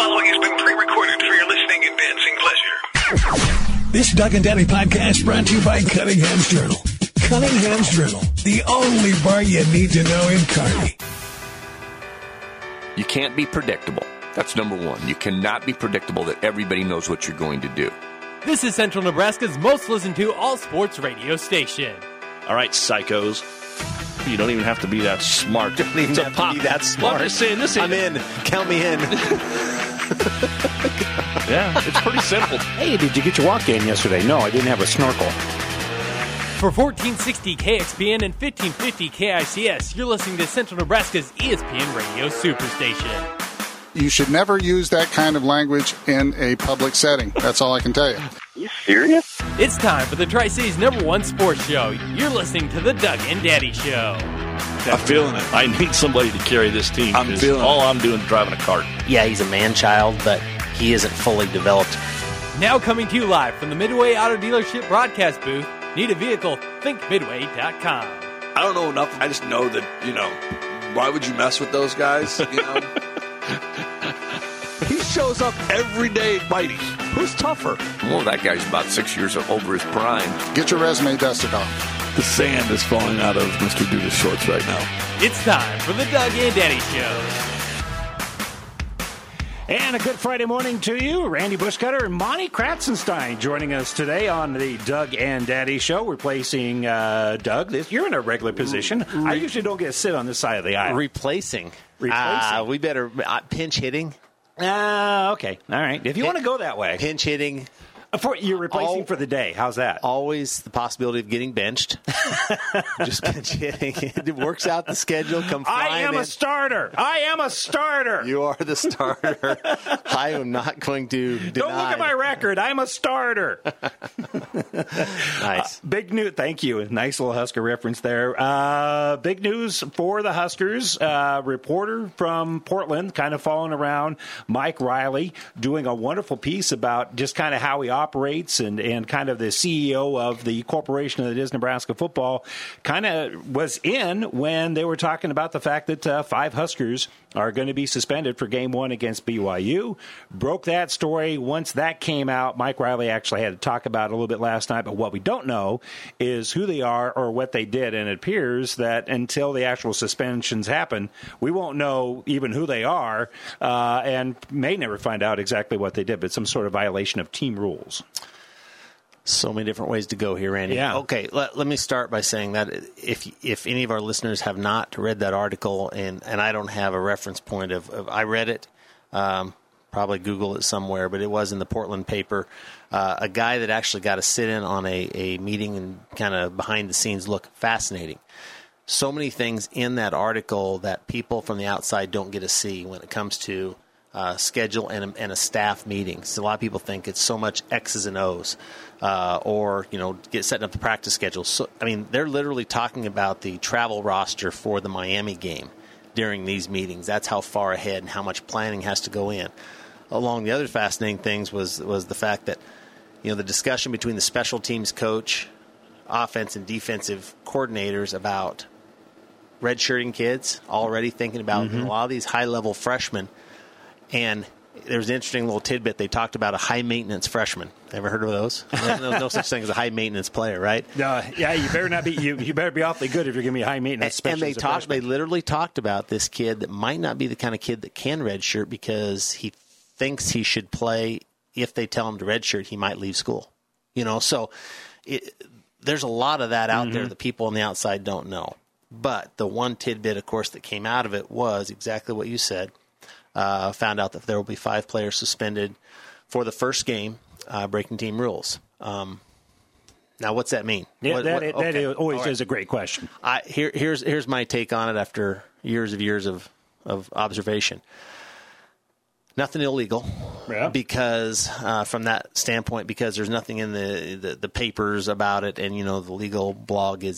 following has been pre-recorded for your listening and dancing pleasure. This Doug and Daddy podcast brought to you by Cunningham's Journal. Cunningham's Journal, the only bar you need to know in Kearney. You can't be predictable. That's number one. You cannot be predictable that everybody knows what you're going to do. This is Central Nebraska's most listened to all-sports radio station. All right, psychos. You don't even have to be that smart. Don't even have to be that smart. I'm just saying this. I'm in. Count me in. Yeah, it's pretty simple. Hey, did you get your walk in yesterday? No, I didn't have a snorkel. For 1460 KXPN and 1550 KICS, you're listening to Central Nebraska's ESPN Radio Superstation. You should never use that kind of language in a public setting. That's all I can tell you. You serious? It's time for the Tri-Cities #1 sports show. You're listening to the Doug and Daddy Show. I'm feeling it. I need somebody to carry this team. I'm doing is driving a cart. Yeah, he's a man-child, but he isn't fully developed. Now coming to you live from the Midway Auto Dealership broadcast booth. Need a vehicle? Think Midway.com. I don't know enough. I just know that, why would you mess with those guys? He shows up every day fighting. Who's tougher? Well, that guy's about 6 years over his prime. Get your resume dusted off. The sand is falling out of Mr. Duda's shorts right now. It's time for the Doug and Daddy Show. And a good Friday morning to you. Randy Bushcutter and Monty Kratzenstein joining us today on the Doug and Daddy Show, replacing Doug. You're in a regular position. I usually don't get to sit on this side of the aisle. Replacing. We better pinch hitting. Okay. All right. If you want to go that way. Pinch hitting. You're replacing for the day. How's that? Always the possibility of getting benched. Just pinch hitting. It works out the schedule. I am a starter. You are the starter. I am not going to deny. Don't look at my record. I'm a starter. Nice. Big news. Thank you. Nice little Husker reference there. Big news for the Huskers. Reporter from Portland kind of following around Mike Riley, doing a wonderful piece about just kind of how he operates and kind of the CEO of the corporation that is Nebraska football kind of was in when they were talking about the fact that 5 Huskers are going to be suspended for game 1 against BYU. Broke that story. Once that came out, Mike Riley actually had to talk about it a little bit last night, but what we don't know is who they are or what they did, and it appears that until the actual suspensions happen, we won't know even who they are and may never find out exactly what they did, but some sort of violation of team rules. So many different ways to go here, Randy. Yeah. Okay, let me start by saying that if any of our listeners have not read that article, and I don't have a reference point of I read it, probably Google it somewhere, but it was in the Portland paper, a guy that actually got to sit in on a meeting and kind of behind-the-scenes look. Fascinating. So many things in that article that people from the outside don't get to see when it comes to schedule and a staff meeting. So a lot of people think it's so much X's and O's, or setting up the practice schedule. So they're literally talking about the travel roster for the Miami game during these meetings. That's how far ahead and how much planning has to go in. Along the other fascinating things was the fact that the discussion between the special teams coach, offense and defensive coordinators about redshirting kids, already thinking about a lot of these high-level freshmen. And there's an interesting little tidbit. They talked about a high-maintenance freshman. Ever heard of those? No such thing as a high-maintenance player, right? Yeah, you better not be. You better be awfully good if you're going to be high-maintenance. And they literally talked about this kid that might not be the kind of kid that can redshirt because he thinks he should play. If they tell him to redshirt, he might leave school. So there's a lot of that out there that people on the outside don't know. But the one tidbit, of course, that came out of it was exactly what you said. Found out that there will be 5 players suspended for the first game, breaking team rules. Now, what's that mean? Yeah, that always is a great question. Here's my take on it after years of observation. Nothing illegal, because from that standpoint, because there's nothing in the papers about it, and the legal blog is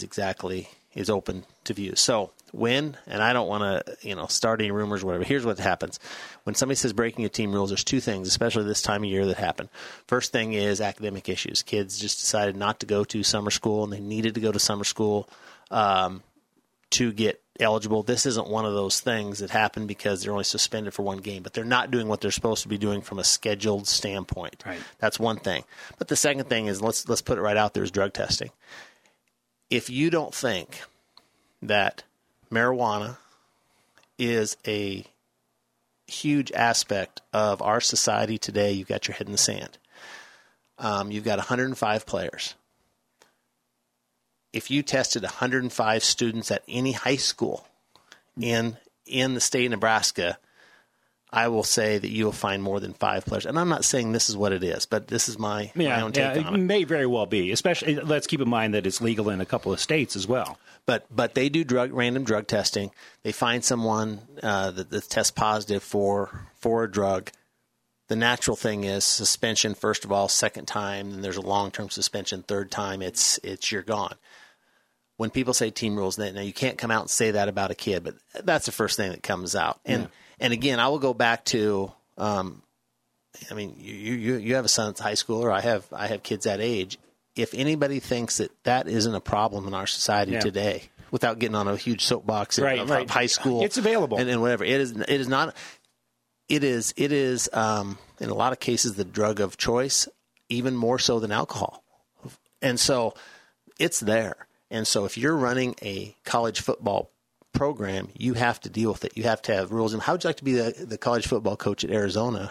open to view. So when, and I don't want to start any rumors or whatever, here's what happens. When somebody says breaking a team rules, there's 2 things, especially this time of year, that happen. First thing is academic issues. Kids just decided not to go to summer school, and they needed to go to summer school to get eligible. This isn't one of those things that happen because they're only suspended for one game, but they're not doing what they're supposed to be doing from a scheduled standpoint. Right. That's one thing. But the second thing is, let's put it right out there, is drug testing. If you don't think that marijuana is a huge aspect of our society today, you've got your head in the sand. You've got 105 players. If you tested 105 students at any high school in the state of Nebraska, I will say that you will find more than 5 players. And I'm not saying this is what it is, but this is my own take on it. It may very well be, especially, let's keep in mind that it's legal in a couple of states as well. But they do random drug testing. They find someone that tests positive for a drug. The natural thing is suspension, first of all, second time, then there's a long-term suspension, third time, it's you're gone. When people say team rules, now you can't come out and say that about a kid, but that's the first thing that comes out. And again, I will go back to, you have a son that's a high schooler. I have kids that age. If anybody thinks that isn't a problem in our society today, without getting on a huge soapbox of high school, it's available and whatever, it is not. It is in a lot of cases the drug of choice, even more so than alcohol, and so it's there. And so if you're running a college football program, you have to deal with it. You have to have rules. And how would you like to be the college football coach at Oregon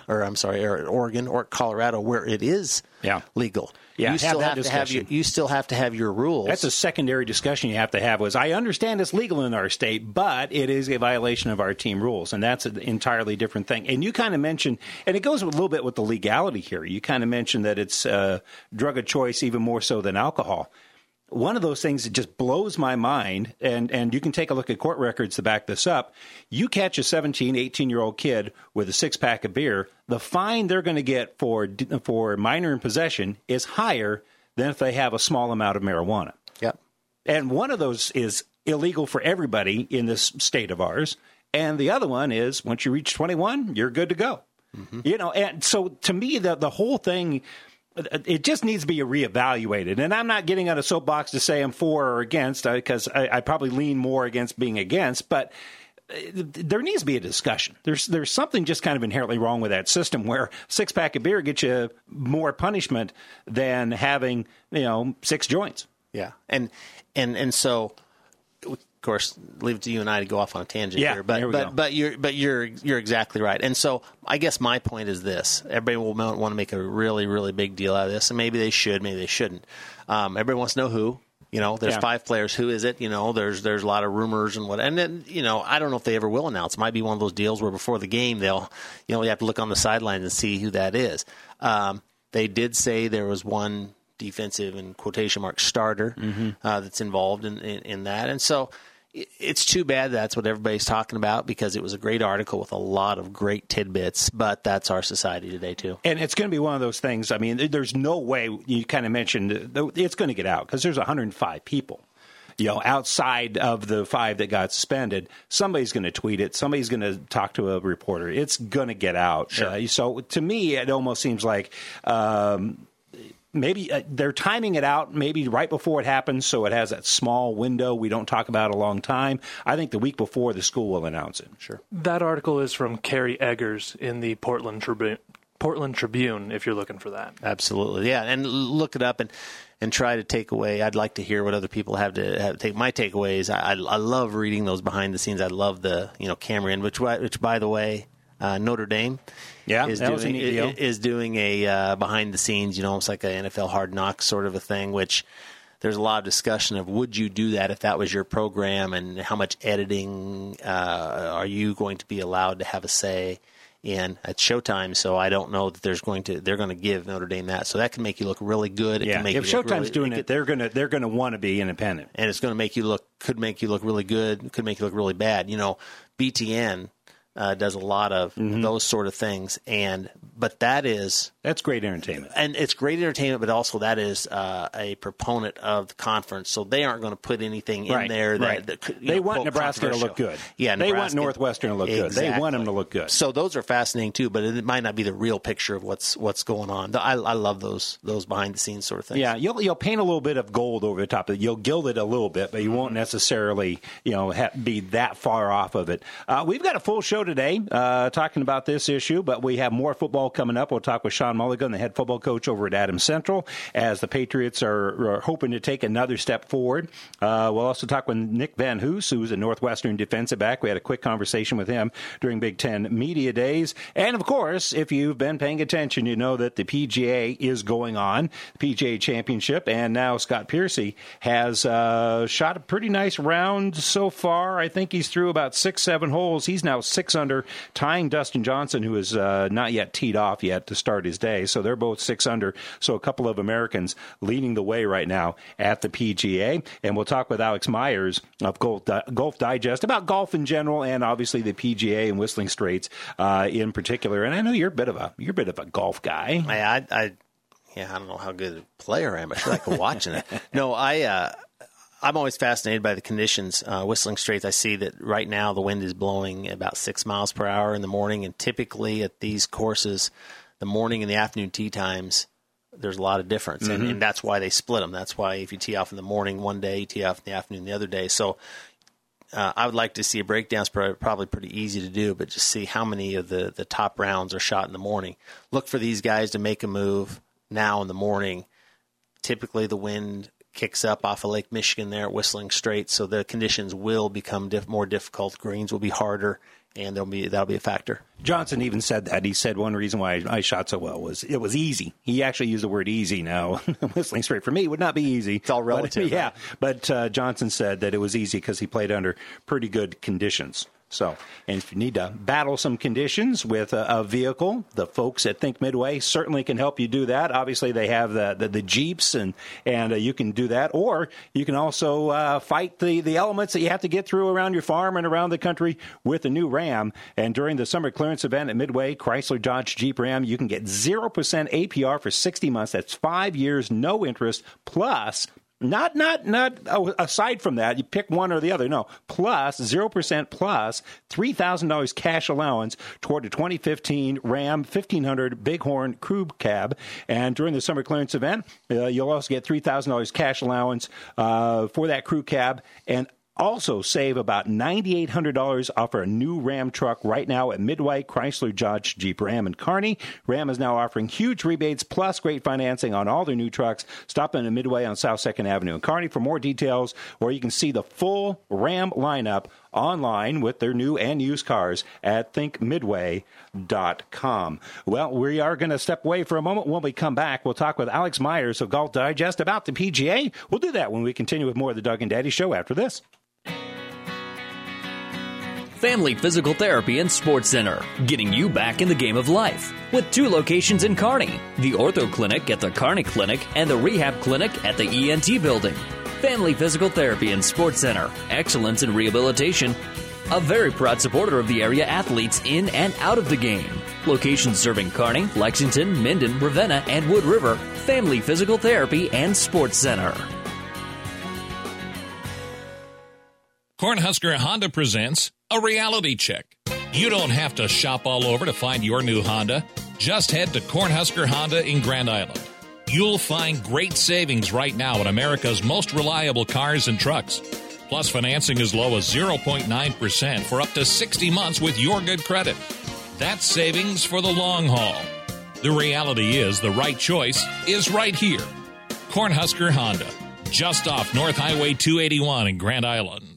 or Colorado, where it is legal? Yeah, you still have to have your rules. That's a secondary discussion you have to have. I understand it's legal in our state, but it is a violation of our team rules, and that's an entirely different thing. And you kind of mentioned, and it goes a little bit with the legality here. You kind of mentioned that it's drug of choice even more so than alcohol. One of those things that just blows my mind, and you can take a look at court records to back this up, you catch a 17, 18-year-old kid with a six-pack of beer, the fine they're going to get for minor in possession is higher than if they have a small amount of marijuana. Yep. And one of those is illegal for everybody in this state of ours, and the other one is once you reach 21, you're good to go. Mm-hmm. And so to me, the whole thing, it just needs to be reevaluated. And I'm not getting on a soapbox to say I'm for or against, because I probably lean more against being against, but there needs to be a discussion. There's something just kind of inherently wrong with that system where 6-pack of beer gets you more punishment than having, 6 joints. Yeah. And so, of course, leave it to you and I to go off on a tangent here. But you're exactly right. And so I guess my point is this. Everybody will want to make a really, really big deal out of this, and maybe they should, maybe they shouldn't. Everybody wants to know who. There's 5 players. Who is it? There's a lot of rumors and what. And then, I don't know if they ever will announce. It might be one of those deals where before the game they'll, you have to look on the sidelines and see who that is. They did say there was one defensive, in quotation marks, starter that's involved in that. And so it's too bad that's what everybody's talking about, because it was a great article with a lot of great tidbits, but that's our society today too. And it's going to be one of those things. I mean, there's no way, you kind of mentioned, it's going to get out because there's 105 people. Outside of the 5 that got suspended, somebody's going to tweet it. Somebody's going to talk to a reporter. It's going to get out. Sure. So to me, it almost seems like maybe they're timing it out maybe right before it happens, so it has that small window we don't talk about a long time. I think the week before the school will announce it. Sure. That article is from Carrie Eggers in the Portland Tribune, if you're looking for that. Absolutely, yeah, and look it up and try to take away. I'd like to hear what other people have to take. My takeaways. I love reading those behind the scenes. I love the Cameron, which by the way, Notre Dame. Yeah, is doing a behind the scenes, almost like an NFL Hard Knocks sort of a thing, which there's a lot of discussion of would you do that if that was your program, and how much editing are you going to be allowed to have a say in at Showtime. So I don't know that they're going to give Notre Dame that. So that can make you look really good. It can make if you Showtime's doing it, they're going to want to be independent, and it's going to make you look really good, could make you look really bad. BTN does a lot of those sort of things, and But that's great entertainment. And it's great entertainment, but also that is a proponent of the conference. So they aren't going to put anything in there that they want Nebraska to look good. Yeah, they want Northwestern to look good. They want them to look good. So those are fascinating too, but it might not be the real picture of what's going on. I love those behind the scenes sort of things. Yeah, you'll paint a little bit of gold over the top of it. You'll gild it a little bit, but you won't necessarily be that far off of it. We've got a full show today talking about this issue, but we have more football coming up. We'll talk with Sean Mulligan, the head football coach over at Adams Central, as the Patriots are hoping to take another step forward. We'll also talk with Nick Van Hoos, who's a Northwestern defensive back. We had a quick conversation with him during Big Ten Media Days. And, of course, if you've been paying attention, you know that the PGA is going on, the PGA Championship, and now Scott Piercy has shot a pretty nice round so far. I think he's through about 6-7 holes. He's now 6 under, tying Dustin Johnson, who is not yet teed off yet to start his day. So they're both 6 under. So a couple of Americans leading the way right now at the PGA. And we'll talk with Alex Myers of Golf Digest about golf in general and obviously the PGA and Whistling Straits in particular. And I know you're a bit of a golf guy. I don't know how good a player I am. I feel like watching it. No, I'm always fascinated by the conditions. Whistling Straits, I see that right now the wind is blowing about 6 miles per hour in the morning, and typically at these courses, the morning and the afternoon tee times, there's a lot of difference, and that's why they split them. That's why if you tee off in the morning one day, you tee off in the afternoon the other day. So I would like to see a breakdown. It's probably pretty easy to do, but just see how many of the top rounds are shot in the morning. Look for these guys to make a move now in the morning. Typically the wind kicks up off of Lake Michigan there at Whistling Straits, so the conditions will become more difficult. Greens will be harder, and that'll be a factor. Johnson even said that. He said one reason why I shot so well was it was easy. He actually used the word easy. Now, Whistling Straight for me would not be easy. It's all relative. But Johnson said that it was easy because he played under pretty good conditions. So, and if you need to battle some conditions with a vehicle, the folks at Think Midway certainly can help you do that. Obviously, they have the Jeeps, and you can do that. Or you can also fight the elements that you have to get through around your farm and around the country with a new Ram. And during the summer clearance event at Midway, Chrysler Dodge Jeep Ram, you can get 0% APR for 60 months. That's 5 years, no interest, plus... Not aside from that, you pick one or the other. No, plus 0% plus $3,000 cash allowance toward the 2015 Ram 1500 Bighorn Crew Cab. And during the summer clearance event, you'll also get $3,000 cash allowance for that crew cab, and also save about $9,800 off our new Ram truck right now at Midway, Chrysler, Dodge, Jeep, Ram, and Kearney. Ram is now offering huge rebates plus great financing on all their new trucks. Stop in at Midway on South 2nd Avenue in Kearney for more details, or you can see the full Ram lineup online with their new and used cars at thinkmidway.com. Well, we are going to step away for a moment. When we come back, we'll talk with Alex Myers of Golf Digest about the PGA. We'll do that when we continue with more of the Doug and Daddy Show after this. Family Physical Therapy and Sports Center, getting you back in the game of life. With 2 locations in Kearney, the Ortho Clinic at the Kearney Clinic and the Rehab Clinic at the ENT Building. Family Physical Therapy and Sports Center, excellence in rehabilitation. A very proud supporter of the area athletes in and out of the game. Locations serving Kearney, Lexington, Minden, Ravenna, and Wood River. Family Physical Therapy and Sports Center. Cornhusker Honda presents a reality check. You don't have to shop all over to find your new Honda. Just head to Cornhusker Honda in Grand Island. You'll find great savings right now on America's most reliable cars and trucks. Plus financing as low as 0.9% for up to 60 months with your good credit. That's savings for the long haul. The reality is the right choice is right here. Cornhusker Honda, just off North Highway 281 in Grand Island.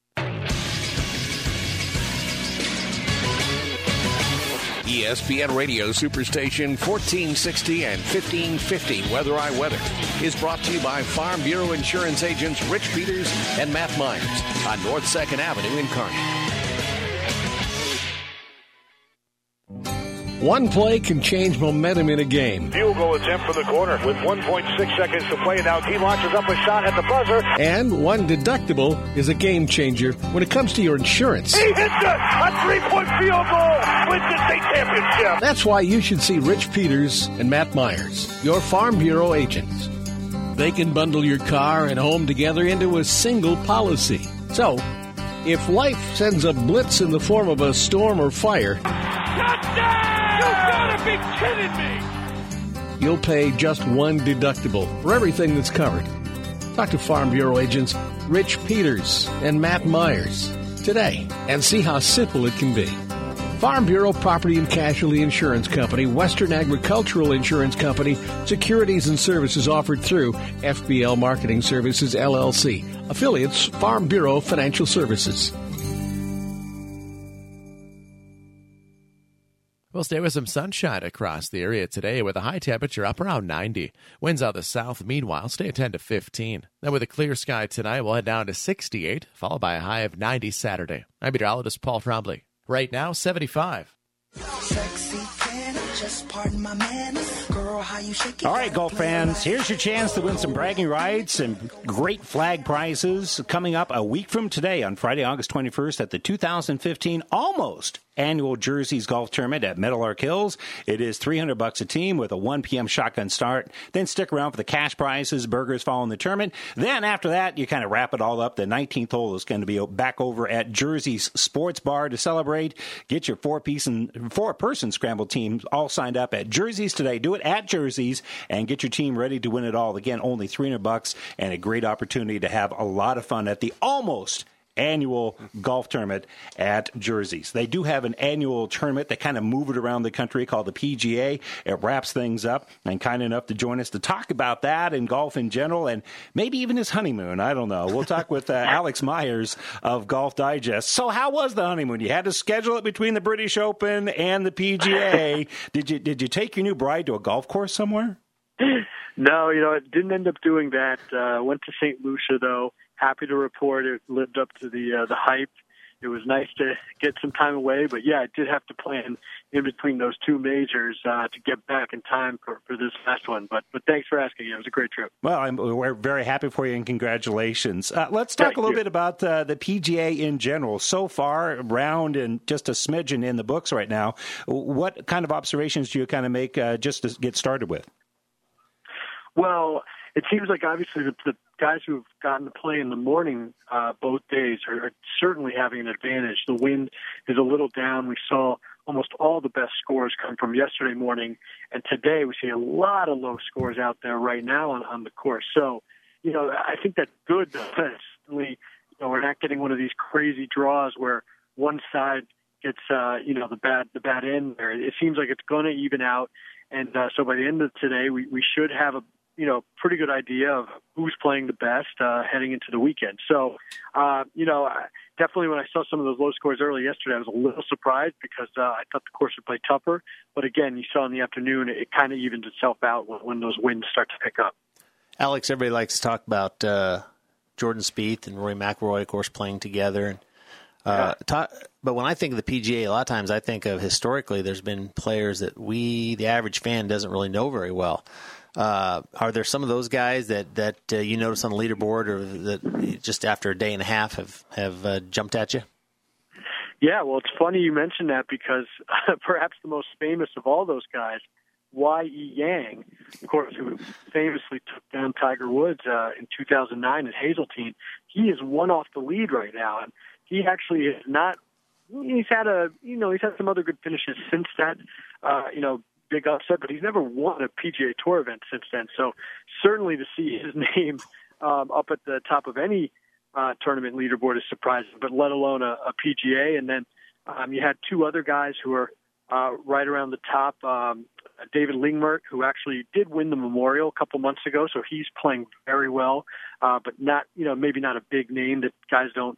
ESPN Radio Superstation 1460 and 1550 Weather I Weather is brought to you by Farm Bureau Insurance agents Rich Peters and Matt Myers on North 2nd Avenue in Kearney. One play can change momentum in a game. Field goal attempt for the corner with 1.6 seconds to play. Now he launches up a shot at the buzzer. And one deductible is a game changer when it comes to your insurance. He hits a 3-point field goal, wins the state championship. That's why you should see Rich Peters and Matt Myers, your Farm Bureau agents. They can bundle your car and home together into a single policy. So, if life sends a blitz in the form of a storm or fire, Touchdown! You gotta be kidding me! you'll pay just one deductible for everything that's covered. Talk to Farm Bureau agents Rich Peters and Matt Myers today and see how simple it can be. Farm Bureau Property and Casualty Insurance Company, Western Agricultural Insurance Company, securities and services offered through FBL Marketing Services, LLC. Affiliates, Farm Bureau Financial Services. We'll stay with some sunshine across the area today with a high temperature up around 90. Winds out the south, meanwhile, stay at 10 to 15. Then with a clear sky tonight, we'll head down to 68, followed by a high of 90 Saturday. I'm meteorologist Paul Trombley. Right now, 75. All right, golf fans, here's your chance to win some bragging rights and great flag prizes coming up a week from today on Friday, August 21st at the 2015 almost annual Jerseys Golf Tournament at Meadowlark Hills. It is $300 a team with a 1 p.m. shotgun start. Then stick around for the cash prizes, burgers following the tournament. Then after that, you kind of wrap it all up. The 19th hole is going to be back over at Jersey's Sports Bar to celebrate. Get your four-person scramble teams all signed up at Jersey's today. Do it at Jersey's and get your team ready to win it all. Again, only $300 and a great opportunity to have a lot of fun at the almost annual golf tournament at Jersey's. They do have an annual tournament. They kind of move it around the country called the PGA. It wraps things up, and kind enough to join us to talk about that and golf in general and maybe even his honeymoon. I don't know. We'll talk with Alex Myers of Golf Digest. So how was the honeymoon? You had to schedule it between the British Open and the PGA. Did you take your new bride to a golf course somewhere? No, I didn't end up doing that. Went to St. Lucia, though. Happy to report it lived up to the hype. It was nice to get some time away, but yeah, I did have to plan in between those two majors to get back in time for this last one. But thanks for asking. It was a great trip. Well, we're very happy for you and congratulations. Let's talk a little bit about the PGA in general. So far, round and just a smidgen in the books right now. What kind of observations do you kind of make just to get started with? Well, it seems like obviously the guys who've gotten to play in the morning both days are certainly having an advantage. The wind is a little down. We saw almost all the best scores come from yesterday morning, and today we see a lot of low scores out there right now on the course. So, I think that's good. Certainly, we're not getting one of these crazy draws where one side gets the bad end there. It seems like it's going to even out, and so by the end of today, we should have a pretty good idea of who's playing the best heading into the weekend. So, definitely when I saw some of those low scores early yesterday, I was a little surprised because I thought the course would play tougher. But again, you saw in the afternoon, it kind of evens itself out when those winds start to pick up. Alex, everybody likes to talk about Jordan Spieth and Rory McIlroy, of course, playing together. But when I think of the PGA, a lot of times I think of historically there's been players that the average fan, doesn't really know very well. Are there some of those guys that you notice on the leaderboard or that just after a day and a half have jumped at you? Yeah, well, it's funny you mentioned that because perhaps the most famous of all those guys, Y.E. Yang, of course, who famously took down Tiger Woods in 2009 at Hazeltine, he is one off the lead right now, and he actually is not. He's had some other good finishes since that, big upset, but he's never won a PGA Tour event since then. So certainly to see his name up at the top of any tournament leaderboard is surprising, but let alone a PGA. And then you had two other guys who are right around the top. David Lingmert, who actually did win the Memorial a couple months ago, so he's playing very well, but not, maybe not a big name that guys don't,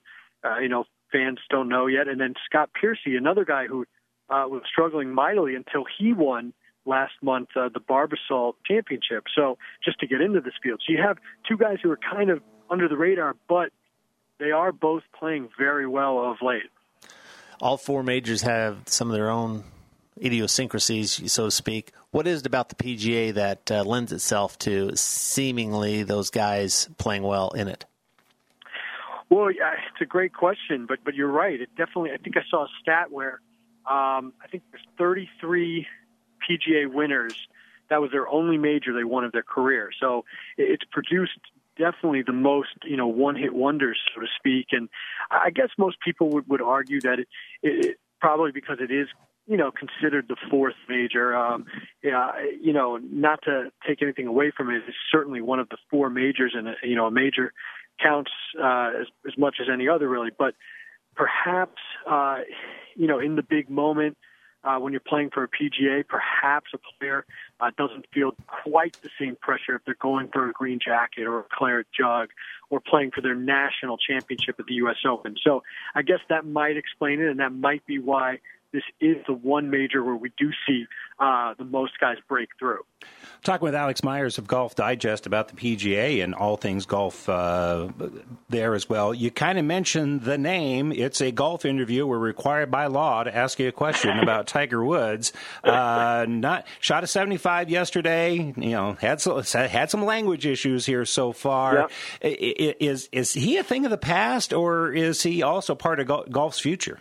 fans don't know yet. And then Scott Piercy, another guy who was struggling mightily until he won last month the Barbasol Championship. So just to get into this field. So you have two guys who are kind of under the radar, but they are both playing very well of late. All four majors have some of their own idiosyncrasies, so to speak. What is it about the PGA that lends itself to seemingly those guys playing well in it? Well, yeah, it's a great question, but you're right. It definitely. I think I saw a stat where I think there's 33 PGA winners. That was their only major they won of their career. So it's produced definitely the most, one-hit wonders, so to speak. And I guess most people would argue that it probably because it is, considered the fourth major. Not to take anything away from it, it's certainly one of the four majors, and a major counts as much as any other, really. But perhaps, in the big moment, when you're playing for a PGA, perhaps a player doesn't feel quite the same pressure if they're going for a green jacket or a claret jug or playing for their national championship at the U.S. Open. So I guess that might explain it, and that might be why this is the one major where we do see the most guys break through. Talking with Alex Myers of Golf Digest about the PGA and all things golf there as well. You kind of mentioned the name. It's a golf interview. We're required by law to ask you a question about Tiger Woods. Shot a 75 yesterday. Had some language issues here so far. Yep. Is he a thing of the past, or is he also part of golf's future?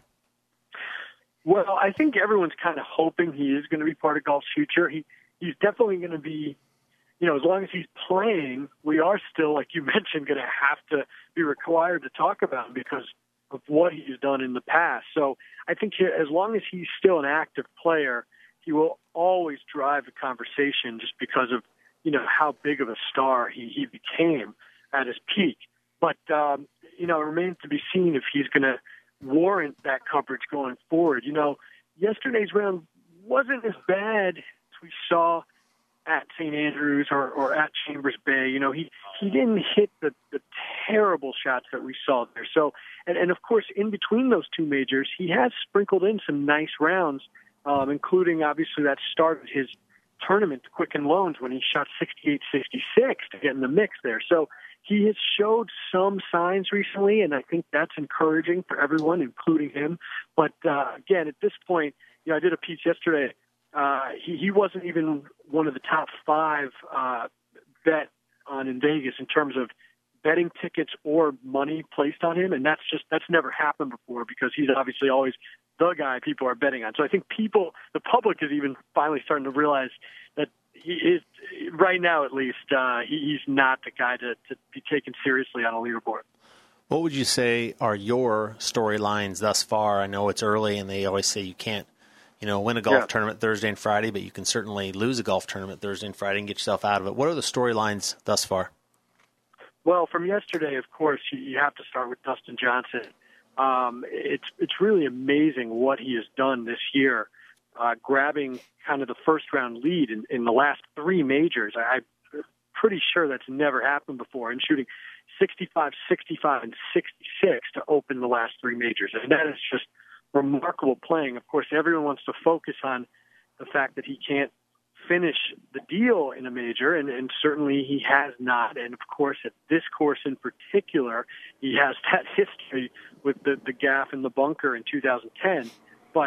Well, I think everyone's kind of hoping he is going to be part of golf's future. He's definitely going to be, as long as he's playing, we are still, like you mentioned, going to have to be required to talk about him because of what he's done in the past. So I think as long as he's still an active player, he will always drive the conversation just because of, how big of a star he became at his peak. But, it remains to be seen if he's going to warrant that coverage going forward. Yesterday's round wasn't as bad as we saw at St. Andrews or at Chambers Bay. He didn't hit the terrible shots that we saw there. So, and of course, in between those two majors, he has sprinkled in some nice rounds, including obviously that started his tournament, Quicken Loans, when he shot 68-66 to get in the mix there. So he has showed some signs recently, and I think that's encouraging for everyone, including him. But again, at this point, I did a piece yesterday. He wasn't even one of the top 5 bet on in Vegas in terms of betting tickets or money placed on him, and that's never happened before because he's obviously always the guy people are betting on. So I think the public is even finally starting to realize that he is, right now at least, he's not the guy to be taken seriously on a leaderboard. What would you say are your storylines thus far? I know it's early, and they always say you can't, win a golf tournament Thursday and Friday, but you can certainly lose a golf tournament Thursday and Friday and get yourself out of it. What are the storylines thus far? Well, from yesterday, of course, you have to start with Dustin Johnson. It's really amazing what he has done this year, grabbing kind of the first-round lead in the last 3 majors. I'm pretty sure that's never happened before, and shooting 65, 65, and 66 to open the last 3 majors. And that is just remarkable playing. Of course, everyone wants to focus on the fact that he can't finish the deal in a major, and certainly he has not. And, of course, at this course in particular, he has that history with the gaff in the bunker in 2010. But,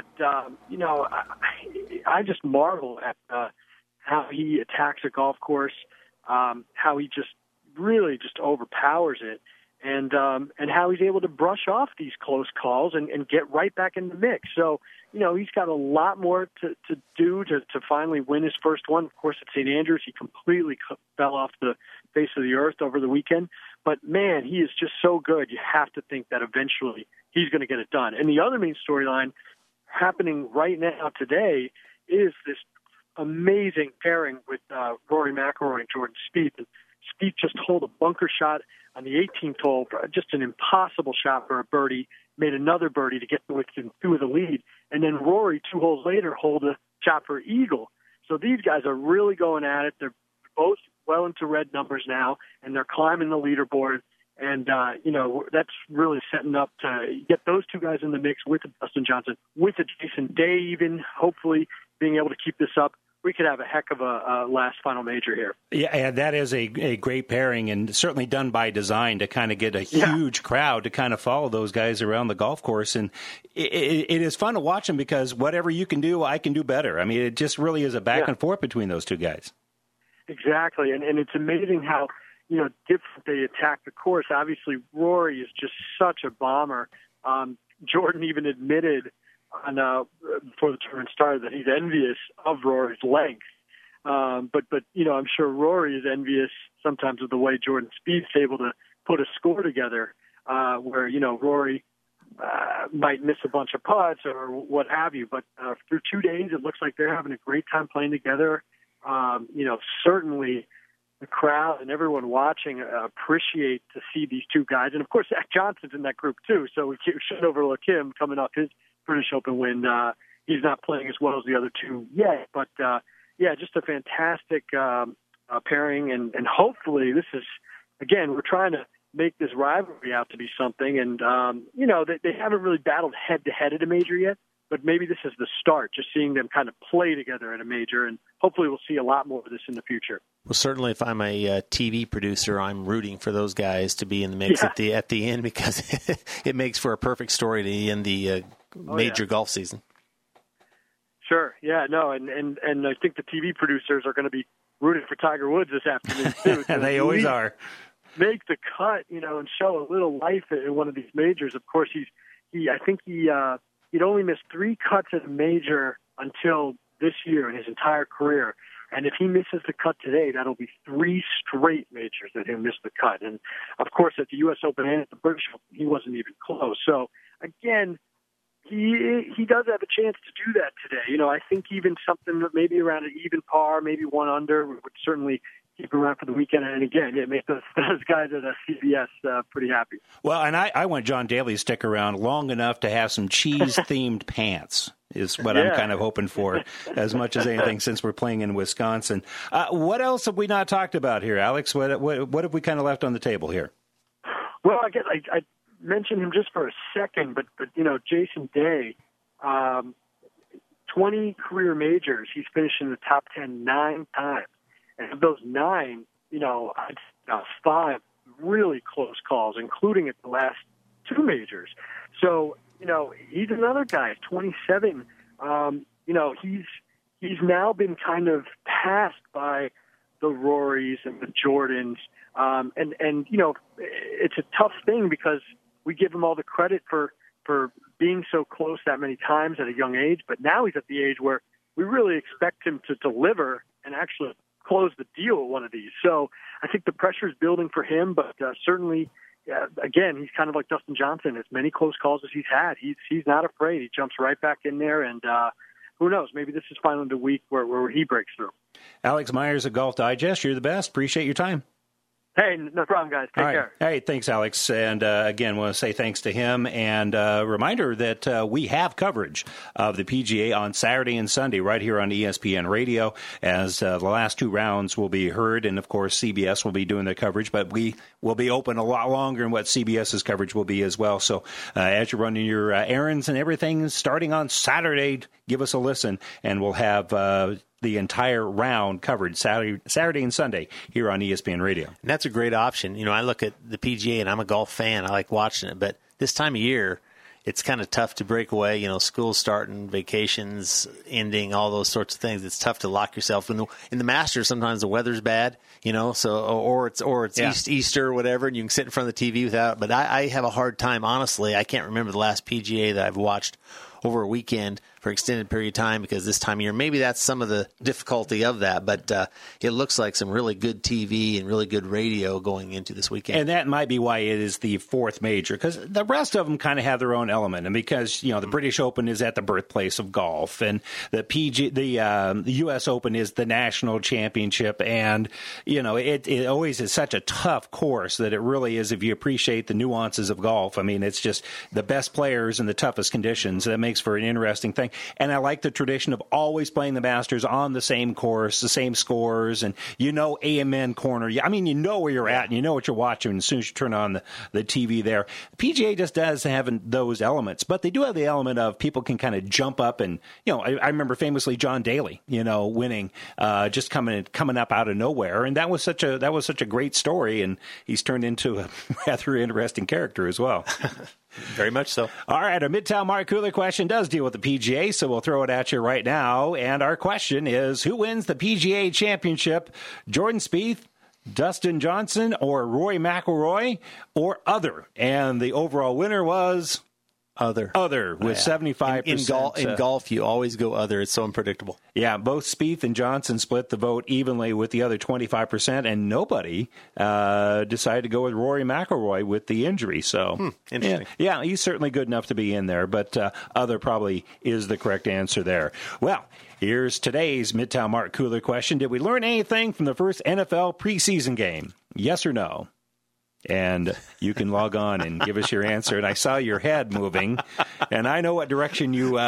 I just marvel at how he attacks a golf course, how he just really just overpowers it, and how he's able to brush off these close calls and get right back in the mix. So, he's got a lot more to do to finally win his first one. Of course, at St. Andrews, he completely fell off the face of the earth over the weekend. But, man, he is just so good. You have to think that eventually he's going to get it done. And the other main storyline happening right now today is this amazing pairing with Rory McIlroy and Jordan Spieth. And Spieth just holed a bunker shot on the 18th hole, just an impossible shot for a birdie, made another birdie to get within 2 of the lead. And then Rory, 2 holes later, holed a shot for eagle. So these guys are really going at it. They're both well into red numbers now, and they're climbing the leaderboard. And, that's really setting up to get those 2 guys in the mix with Dustin Johnson, with a Jason Day even, hopefully being able to keep this up, we could have a heck of a last final major here. Yeah, and that is a great pairing, and certainly done by design to kind of get a huge crowd to kind of follow those guys around the golf course. And it is fun to watch them because whatever you can do, I can do better. I mean, it just really is a back and forth between those two guys. Exactly, and it's amazing how different they attack the course. Obviously, Rory is just such a bomber. Jordan even admitted before the tournament started that he's envious of Rory's length. But I'm sure Rory is envious sometimes of the way Jordan Spieth's able to put a score together, where Rory might miss a bunch of putts or what have you. But through 2 days, it looks like they're having a great time playing together. Certainly the crowd and everyone watching appreciate to see these two guys. And, of course, Zach Johnson's in that group, too, so we shouldn't overlook him coming off his British Open win. He's not playing as well as the other two yet. But, just a fantastic pairing. And hopefully this is, again, we're trying to make this rivalry out to be something. And, they haven't really battled head-to-head at a major yet. But maybe this is the start, just seeing them kind of play together at a major, and hopefully we'll see a lot more of this in the future. Well, certainly if I'm a TV producer, I'm rooting for those guys to be in the mix at the end because it makes for a perfect story to end the major golf season. Sure, and I think the TV producers are going to be rooting for Tiger Woods this afternoon, too. They always are. Make the cut, and show a little life in one of these majors. Of course, he'd only missed 3 cuts at a major until this year in his entire career. And if he misses the cut today, that'll be 3 straight majors that he'll miss the cut. And, of course, at the U.S. Open and at the British Open, he wasn't even close. So, again, he does have a chance to do that today. I think even something maybe around an even par, maybe 1 under, would certainly keep him around for the weekend. And again, it makes those guys at CBS pretty happy. Well, and I want John Daly to stick around long enough to have some cheese-themed pants is what I'm kind of hoping for as much as anything since we're playing in Wisconsin. What else have we not talked about here, Alex? What have we kind of left on the table here? Well, I guess I mentioned him just for a second, but Jason Day, 20 career majors, he's finished in the top 10 9 times. And of those 9, 5 really close calls, including at the last 2 majors. So, he's another guy, 27. He's now been kind of passed by the Rorys and the Jordans. And it's a tough thing because we give him all the credit for being so close that many times at a young age. But now he's at the age where we really expect him to deliver and actually close the deal with one of these. So I think the pressure is building for him, but certainly, again, he's kind of like Dustin Johnson. As many close calls as he's had, he's not afraid. He jumps right back in there, and who knows? Maybe this is finally the week where he breaks through. Alex Myers of Golf Digest, you're the best. Appreciate your time. Hey, no problem, guys. Take care. Hey, thanks, Alex. And again, want to say thanks to him. And reminder that we have coverage of the PGA on Saturday and Sunday right here on ESPN Radio, as the last 2 rounds will be heard. And, of course, CBS will be doing the coverage. But we will be open a lot longer in what CBS's coverage will be as well. So as you're running your errands and everything, starting on Saturday, give us a listen. And we'll have the entire round covered Saturday and Sunday here on ESPN Radio. And that's a great option. I look at the PGA, and I'm a golf fan. I like watching it. But this time of year, it's kind of tough to break away. School's starting, vacations ending, all those sorts of things. It's tough to lock yourself in the Masters. Sometimes the weather's bad, or it's Easter or whatever, and you can sit in front of the TV without. But I have a hard time, honestly. I can't remember the last PGA that I've watched over a weekend for an extended period of time, because this time of year, maybe that's some of the difficulty of that, but it looks like some really good TV and really good radio going into this weekend. And that might be why it is the 4th major, because the rest of them kind of have their own element. And because, the British Open is at the birthplace of golf, and the U.S. Open is the national championship, and, it always is such a tough course that it really is, if you appreciate the nuances of golf. I mean, it's just the best players in the toughest conditions. That makes for an interesting thing. and I like the tradition of always playing the Masters on the same course, the same scores, and AMN corner. I mean, you know where you're at, and you know what you're watching as soon as you turn on the TV there. The PGA just doesn't have those elements, but they do have the element of people can kind of jump up and, I remember famously John Daly, winning, just coming up out of nowhere, and that was such a great story, and he's turned into a rather interesting character as well. Very much so. All right, our Midtown Mark Cooler question does deal with the PGA, so we'll throw it at you right now. And our question is, who wins the PGA Championship? Jordan Spieth, Dustin Johnson, or Rory McIlroy, or other? And the overall winner was... Other with 75%. In golf, you always go other. It's so unpredictable. Yeah, both Spieth and Johnson split the vote evenly with the other 25%, and nobody decided to go with Rory McIlroy with the injury. So, interesting. Yeah, he's certainly good enough to be in there, but other probably is the correct answer there. Well, here's today's Midtown Mark Cooler question. Did we learn anything from the first NFL preseason game? Yes or no? And you can log on and give us your answer. And I saw your head moving, and I know what direction you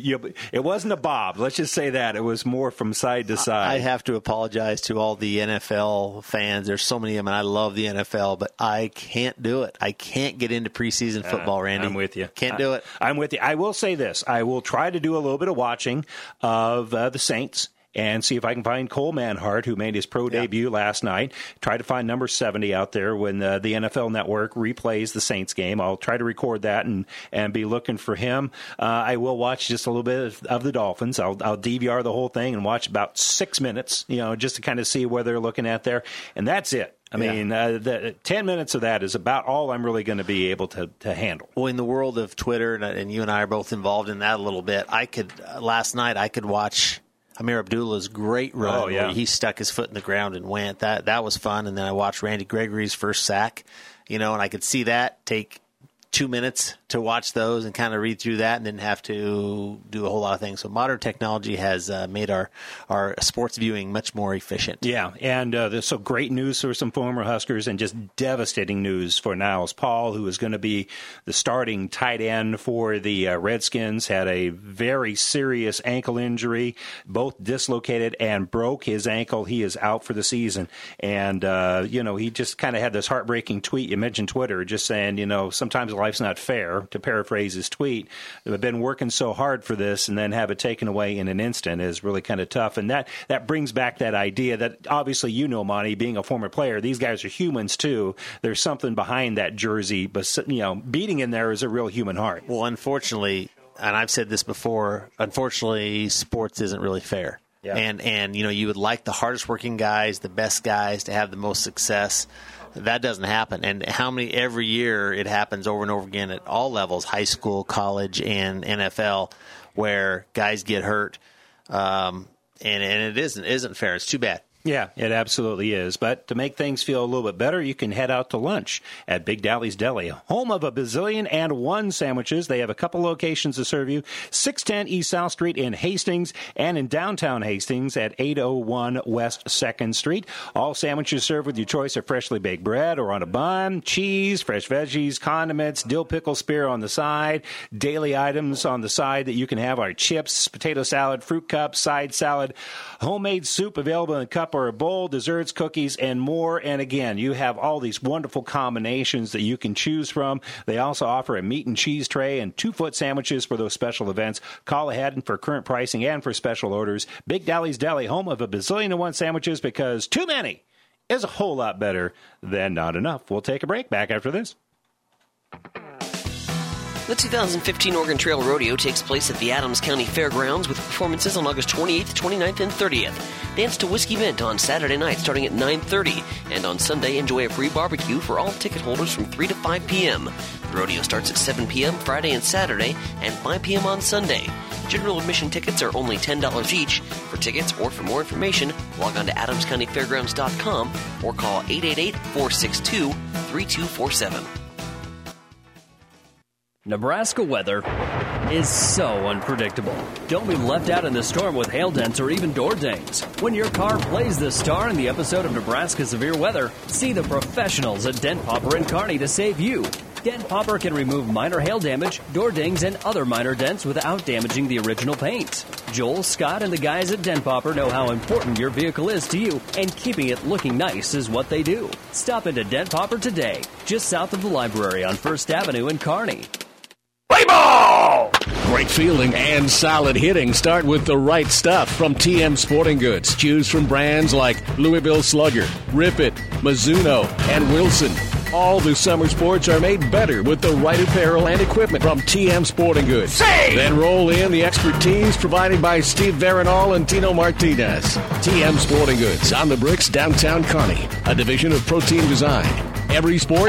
it wasn't a bob. Let's just say that. It was more from side to side. I have to apologize to all the NFL fans. There's so many of them, and I love the NFL, but I can't do it. I can't get into preseason football, Randy. I'm with you. Can't do it. I'm with you. I will say this. I will try to do a little bit of watching of the Saints and see if I can find Cole Manhart, who made his pro debut last night. Try to find number 70 out there when the NFL Network replays the Saints game. I'll try to record that and be looking for him. I will watch just a little bit of the Dolphins. I'll DVR the whole thing and watch about 6 minutes, just to kind of see where they're looking at there. And that's it. I mean, the 10 minutes of that is about all I'm really going to be able to handle. Well, in the world of Twitter, and you and I are both involved in that a little bit, last night I could watch Amir Abdullah's great run where he stuck his foot in the ground and went. That was fun. And then I watched Randy Gregory's first sack, and I could see that take 2 minutes to watch those and kind of read through that and didn't have to do a whole lot of things. So modern technology has made our sports viewing much more efficient. Yeah, and there's so great news for some former Huskers and just devastating news for Niles Paul, who is going to be the starting tight end for the Redskins, had a very serious ankle injury, both dislocated and broke his ankle. He is out for the season. And, he just kind of had this heartbreaking tweet. You mentioned Twitter, just saying, sometimes life's not fair, to paraphrase his tweet. They've been working so hard for this and then have it taken away in an instant is really kind of tough. And that brings back that idea that obviously, Monty, being a former player, these guys are humans too. There's something behind that jersey, but, beating in there is a real human heart. Well, unfortunately, and I've said this before, unfortunately, sports isn't really fair. Yeah. And you would like the hardest working guys, the best guys to have the most success. That doesn't happen. And every year it happens over and over again at all levels, high school, college, and NFL, where guys get hurt. And it isn't fair. It's too bad. Yeah, it absolutely is. But to make things feel a little bit better, you can head out to lunch at Big Dally's Deli, home of a bazillion and one sandwiches. They have a couple locations to serve you, 610 East South Street in Hastings and in downtown Hastings at 801 West 2nd Street. All sandwiches served with your choice of freshly baked bread or on a bun, cheese, fresh veggies, condiments, dill pickle spear on the side. Daily items on the side that you can have are chips, potato salad, fruit cup, side salad, homemade soup available in a cup or a bowl, desserts, cookies, and more. And again, you have all these wonderful combinations that you can choose from. They also offer a meat and cheese tray and 2-foot sandwiches for those special events. Call ahead for current pricing and for special orders. Big Dally's Deli, home of a bazillion and one sandwiches, because too many is a whole lot better than not enough. We'll take a break. Back after this. The 2015 Oregon Trail Rodeo takes place at the Adams County Fairgrounds with performances on August 28th, 29th, and 30th. Dance to Whiskey Mint on Saturday night starting at 9:30, and on Sunday enjoy a free barbecue for all ticket holders from 3 to 5 p.m. The rodeo starts at 7 p.m. Friday and Saturday, and 5 p.m. on Sunday. General admission tickets are only $10 each. For tickets or for more information, log on to adamscountyfairgrounds.com or call 888-462-3247. Nebraska weather is so unpredictable. Don't be left out in the storm with hail dents or even door dings. When your car plays the star in the episode of Nebraska Severe Weather, see the professionals at Dent Popper and Kearney to save you. Dent Popper can remove minor hail damage, door dings, and other minor dents without damaging the original paint. Joel, Scott, and the guys at Dent Popper know how important your vehicle is to you, and keeping it looking nice is what they do. Stop into Dent Popper today, just south of the library on 1st Avenue in Kearney. Play ball! Great fielding and solid hitting start with the right stuff from TM Sporting Goods. Choose from brands like Louisville Slugger, Rip It, Mizuno, and Wilson. All the summer sports are made better with the right apparel and equipment from TM Sporting Goods. Then roll in the expertise provided by Steve Veronal and Tino Martinez. TM Sporting Goods on the Bricks, downtown Kearney, a division of Protein Design. Every sport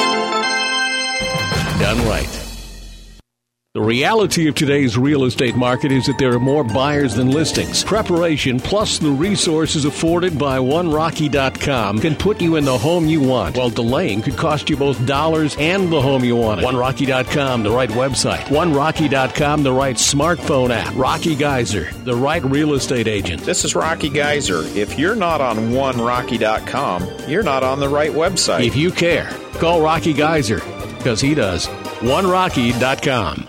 done right. The reality of today's real estate market is that there are more buyers than listings. Preparation plus the resources afforded by OneRocky.com can put you in the home you want, while delaying could cost you both dollars and the home you wanted. OneRocky.com, the right website. OneRocky.com, the right smartphone app. Rocky Geyser, the right real estate agent. This is Rocky Geyser. If you're not on OneRocky.com, you're not on the right website. If you care, call Rocky Geyser, because he does. OneRocky.com.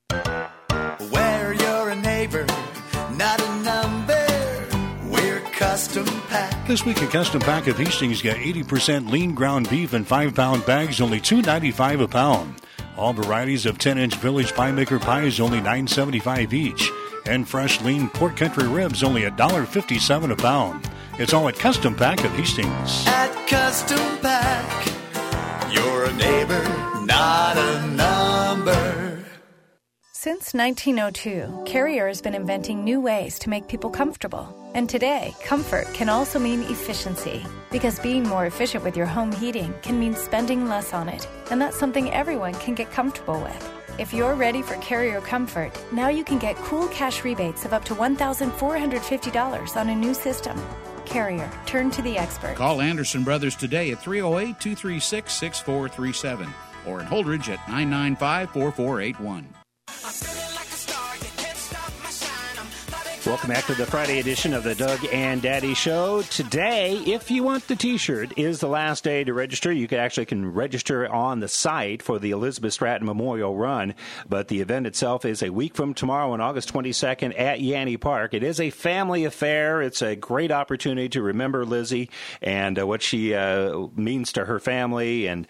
Not a number, we're Custom Pack. This week at Custom Pack of Hastings, get 80% lean ground beef in 5-pound bags, only $2.95 a pound. All varieties of 10-inch Village Pie Maker pies, only $9.75 each. And fresh lean pork country ribs, only $1.57 a pound. It's all at Custom Pack of Hastings. At Custom Pack, you're a neighbor, not a number. Since 1902, Carrier has been inventing new ways to make people comfortable. And today, comfort can also mean efficiency. Because being more efficient with your home heating can mean spending less on it. And that's something everyone can get comfortable with. If you're ready for Carrier Comfort, now you can get cool cash rebates of up to $1,450 on a new system. Carrier, turn to the expert. Call Anderson Brothers today at 308-236-6437 or in Holdridge at 995-4481. Welcome back to the Friday edition of the Doug and Daddy Show. Today, if you want the T-shirt, is the last day to register. You can register on the site for the Elizabeth Stratton Memorial Run, but the event itself is a week from tomorrow on August 22nd at Yanni Park. It is a family affair. It's a great opportunity to remember Lizzie and what she means to her family, and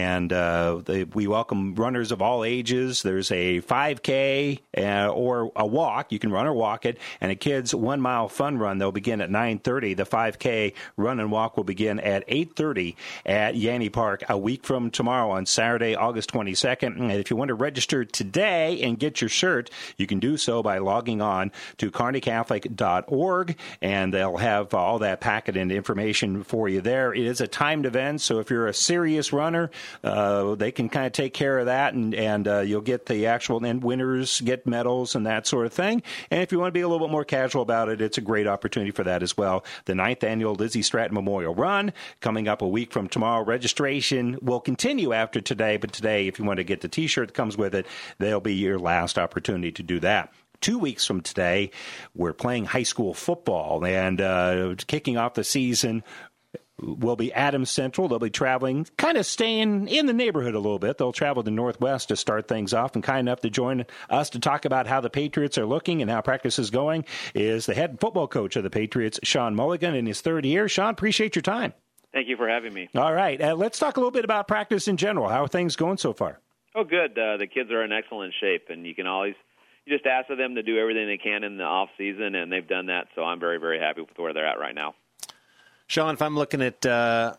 we welcome runners of all ages. There's a 5K or a walk. You can run or walk it. And a kids' 1 mile fun run, they'll begin at 9:30. The 5K run and walk will begin at 8:30 at Yanni Park a week from tomorrow on Saturday, August 22nd. And if you want to register today and get your shirt, you can do so by logging on to kearneycatholic.org, and they'll have all that packet and information for you there. It is a timed event, so if you're a serious runner, they can kind of take care of that, and you'll get the actual, and winners get medals and that sort of thing. And if you want to be a little bit more casual about it, it's a great opportunity for that as well. The 9th annual Lizzie Stratton Memorial Run coming up a week from tomorrow. Registration will continue after today, but today, if you want to get the T-shirt that comes with it, that'll be your last opportunity to do that. 2 weeks from today, we're playing high school football, and kicking off the season will be Adams Central. They'll be traveling, kind of staying in the neighborhood a little bit. They'll travel to Northwest to start things off, and kind enough to join us to talk about how the Patriots are looking and how practice is going is the head football coach of the Patriots, Sean Mulligan, in his third year. Sean, appreciate your time. Thank you for having me. All right. Let's talk a little bit about practice in general. How are things going so far? Oh, good. The kids are in excellent shape, and you just ask of them to do everything they can in the off season, and they've done that, so I'm very, very happy with where they're at right now. Sean, if I'm looking at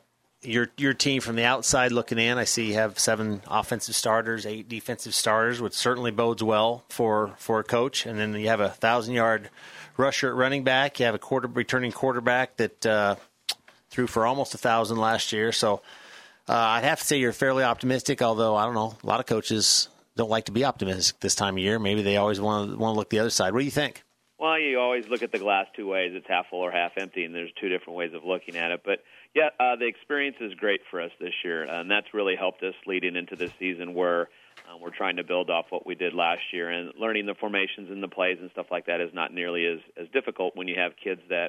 your team from the outside looking in, I see you have 7 offensive starters, 8 defensive starters, which certainly bodes well for a coach. And then you have a 1,000-yard rusher at running back. You have a returning quarterback that threw for almost 1,000 last year. So I'd have to say you're fairly optimistic, although, I don't know, a lot of coaches don't like to be optimistic this time of year. Maybe they always want to look the other side. What do you think? Well, you always look at the glass two ways. It's half full or half empty, and there's 2 different ways of looking at it. But, yeah, the experience is great for us this year, and that's really helped us leading into this season where we're trying to build off what we did last year. And learning the formations and the plays and stuff like that is not nearly as difficult when you have kids that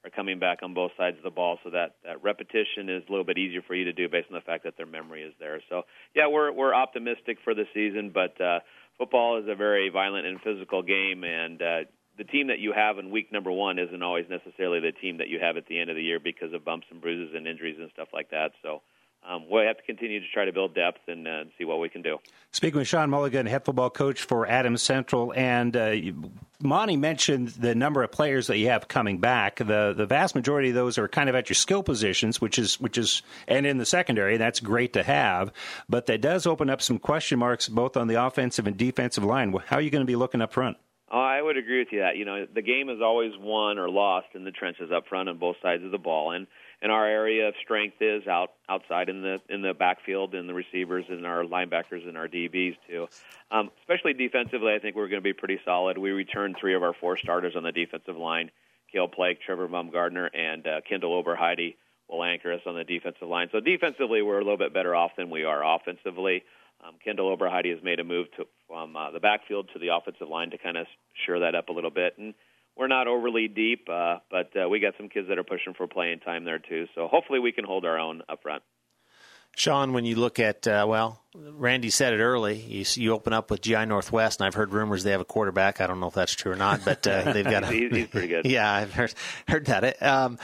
are coming back on both sides of the ball, so that repetition is a little bit easier for you to do based on the fact that their memory is there. So, yeah, we're optimistic for the season, but football is a very violent and physical game, and the team that you have in week number 1 isn't always necessarily the team that you have at the end of the year because of bumps and bruises and injuries and stuff like that. So we'll have to continue to try to build depth and see what we can do. Speaking with Sean Mulligan, head football coach for Adams Central, and Monty mentioned the number of players that you have coming back. The vast majority of those are kind of at your skill positions, which is and in the secondary. That's great to have, but that does open up some question marks both on the offensive and defensive line. How are you going to be looking up front? Oh, I would agree with you that. You know, the game is always won or lost in the trenches up front on both sides of the ball, and our area of strength is outside in the backfield, and the receivers and our linebackers and our DBs too. Especially defensively, I think we're going to be pretty solid. We returned 3 of our 4 starters on the defensive line: Cale Blake, Trevor Baumgartner, and Kendall Oberheide will anchor us on the defensive line. So defensively, we're a little bit better off than we are offensively. Kendall Oberheide has made a move from the backfield to the offensive line to kind of shore that up a little bit. And we're not overly deep, but we got some kids that are pushing for playing time there too. So hopefully we can hold our own up front. Sean, when you look at, Randy said it early, you open up with GI Northwest, and I've heard rumors they have a quarterback. I don't know if that's true or not, but they've got he's pretty good. Yeah, I've heard that.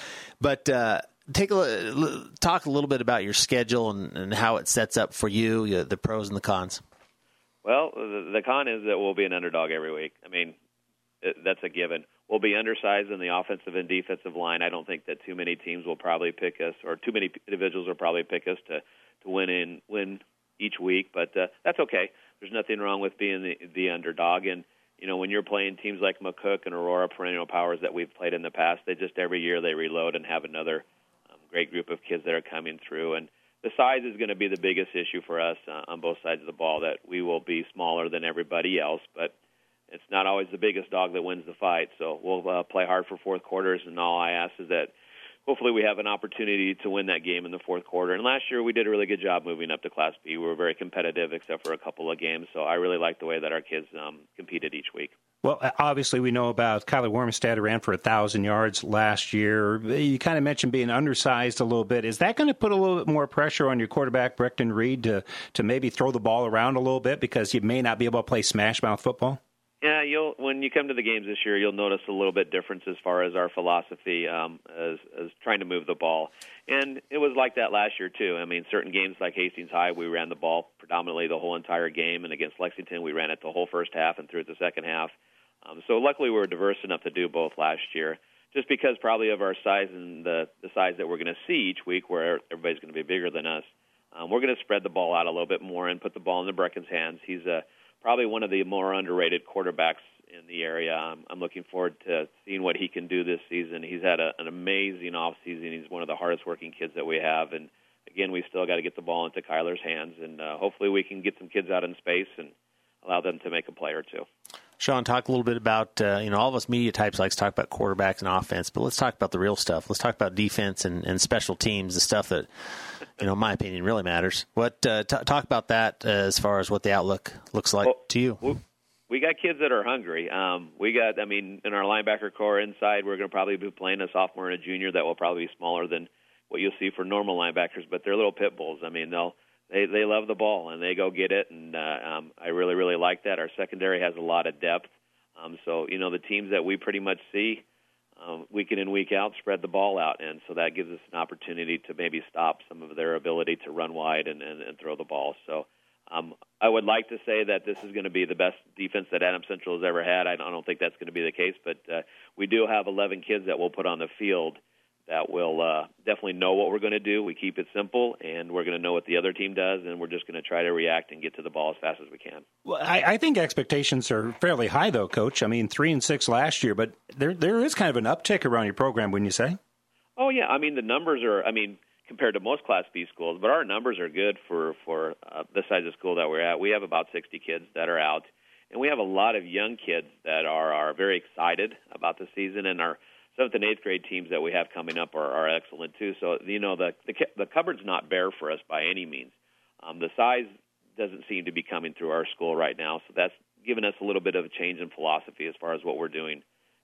Talk a little bit about your schedule and how it sets up for you, the pros and the cons. Well, the con is that we'll be an underdog every week. I mean, that's a given. We'll be undersized in the offensive and defensive line. I don't think that too many teams will probably pick us, or too many individuals will probably pick us to win each week, but that's okay. There's nothing wrong with being the underdog. And, you know, when you're playing teams like McCook and Aurora Perennial Powers that we've played in the past, they just every year they reload and have another great group of kids that are coming through. And the size is going to be the biggest issue for us on both sides of the ball, that we will be smaller than everybody else, but it's not always the biggest dog that wins the fight. So we'll play hard for fourth quarters, and all I ask is that hopefully we have an opportunity to win that game in the fourth quarter. And last year we did a really good job moving up to Class B. We were very competitive except for a couple of games, so I really like the way that our kids competed each week. Well, obviously we know about Kyler Wormstad, who ran for 1,000 yards last year. You kind of mentioned being undersized a little bit. Is that going to put a little bit more pressure on your quarterback, Brecton Reed, to maybe throw the ball around a little bit because you may not be able to play smash mouth football? Yeah, when you come to the games this year, you'll notice a little bit difference as far as our philosophy as trying to move the ball. And it was like that last year, too. I mean, certain games like Hastings High, we ran the ball predominantly the whole entire game, and against Lexington, we ran it the whole first half and through the second half. So luckily we were diverse enough to do both last year, just because probably of our size and the size that we're going to see each week, where everybody's going to be bigger than us. We're going to spread the ball out a little bit more and put the ball in Brecken's hands. He's probably one of the more underrated quarterbacks in the area. I'm looking forward to seeing what he can do this season. He's had an amazing offseason. He's one of the hardest-working kids that we have. And, again, we still got to get the ball into Kyler's hands. And hopefully we can get some kids out in space and allow them to make a play or two. Sean, talk a little bit about, all of us media types like to talk about quarterbacks and offense, but let's talk about the real stuff. Let's talk about defense and special teams, the stuff that, in my opinion, really matters. Talk about that as far as what the outlook looks like to you. We got kids that are hungry. In our linebacker core inside, we're going to probably be playing a sophomore and a junior that will probably be smaller than what you'll see for normal linebackers, but they're little pit bulls. I mean, They love the ball, and they go get it, and I really, really like that. Our secondary has a lot of depth. So the teams that we pretty much see week in and week out spread the ball out, and so that gives us an opportunity to maybe stop some of their ability to run wide and throw the ball. So I would like to say that this is going to be the best defense that Adams Central has ever had. I don't think that's going to be the case, but we do have 11 kids that we'll put on the field that will definitely know what we're going to do. We keep it simple, and we're going to know what the other team does, and we're just going to try to react and get to the ball as fast as we can. Well, I think expectations are fairly high, though, Coach. I mean, 3-6 last year, but there is kind of an uptick around your program, wouldn't you say? Oh, yeah. I mean, the numbers are, compared to most Class B schools, but our numbers are good for the size of school that we're at. We have about 60 kids that are out, and we have a lot of young kids that are very excited about the season, and our 7th and 8th grade teams that we have coming up are excellent too. So the cupboard's not bare for us by any means. The size doesn't seem to be coming through our school right now, so that's given us a little bit of a change in philosophy as far as what we're doing.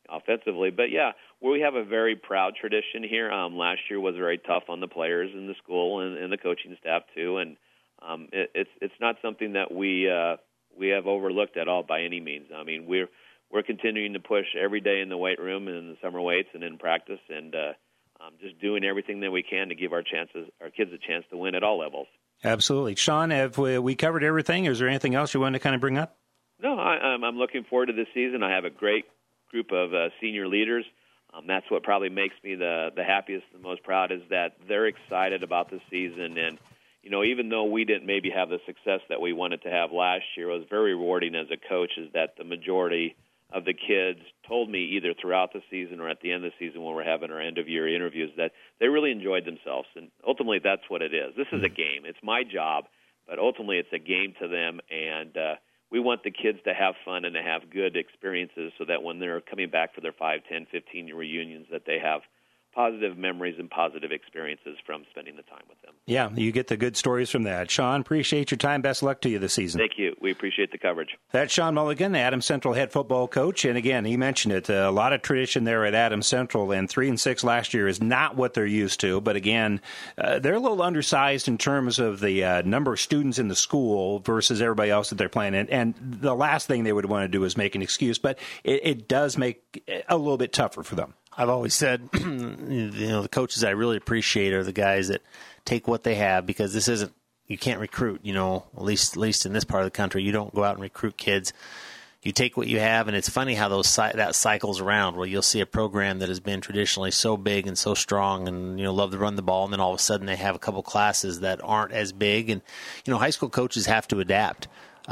offensively. But, yeah, we have a very proud tradition here. Last year was very tough on the players in the school and the coaching staff, too. And it's not something that we have overlooked at all by any means. I mean, we're continuing to push every day in the weight room and in the summer weights and in practice, and just doing everything that we can to give our kids a chance to win at all levels. Absolutely. Sean, have we covered everything? Is there anything else you wanted to kind of bring up? No, I'm looking forward to this season. I have a great group of senior leaders. That's what probably makes me the happiest and most proud, is that they're excited about this season. And, you know, even though we didn't maybe have the success that we wanted to have last year, it was very rewarding as a coach is that the majority of the kids told me either throughout the season or at the end of the season when we're having our end-of-year interviews that they really enjoyed themselves. And ultimately, that's what it is. This is a game. It's my job, but ultimately it's a game to them. And we want the kids to have fun and to have good experiences so that when they're coming back for their 5, 10, 15-year reunions, that they have positive memories and positive experiences from spending the time with them. Yeah, you get the good stories from that. Sean, appreciate your time. Best of luck to you this season. Thank you. We appreciate the coverage. That's Sean Mulligan, Adams Central head football coach. And again, he mentioned it, a lot of tradition there at Adams Central, and 3-6 last year is not what they're used to. But again, they're a little undersized in terms of the number of students in the school versus everybody else that they're playing in. And the last thing they would want to do is make an excuse, but it does make it a little bit tougher for them. I've always said, the coaches I really appreciate are the guys that take what they have, because this isn't, you can't recruit, at least in this part of the country. You don't go out and recruit kids. You take what you have, and it's funny how that cycles around, where you'll see a program that has been traditionally so big and so strong and, love to run the ball, and then all of a sudden they have a couple classes that aren't as big. And, high school coaches have to adapt.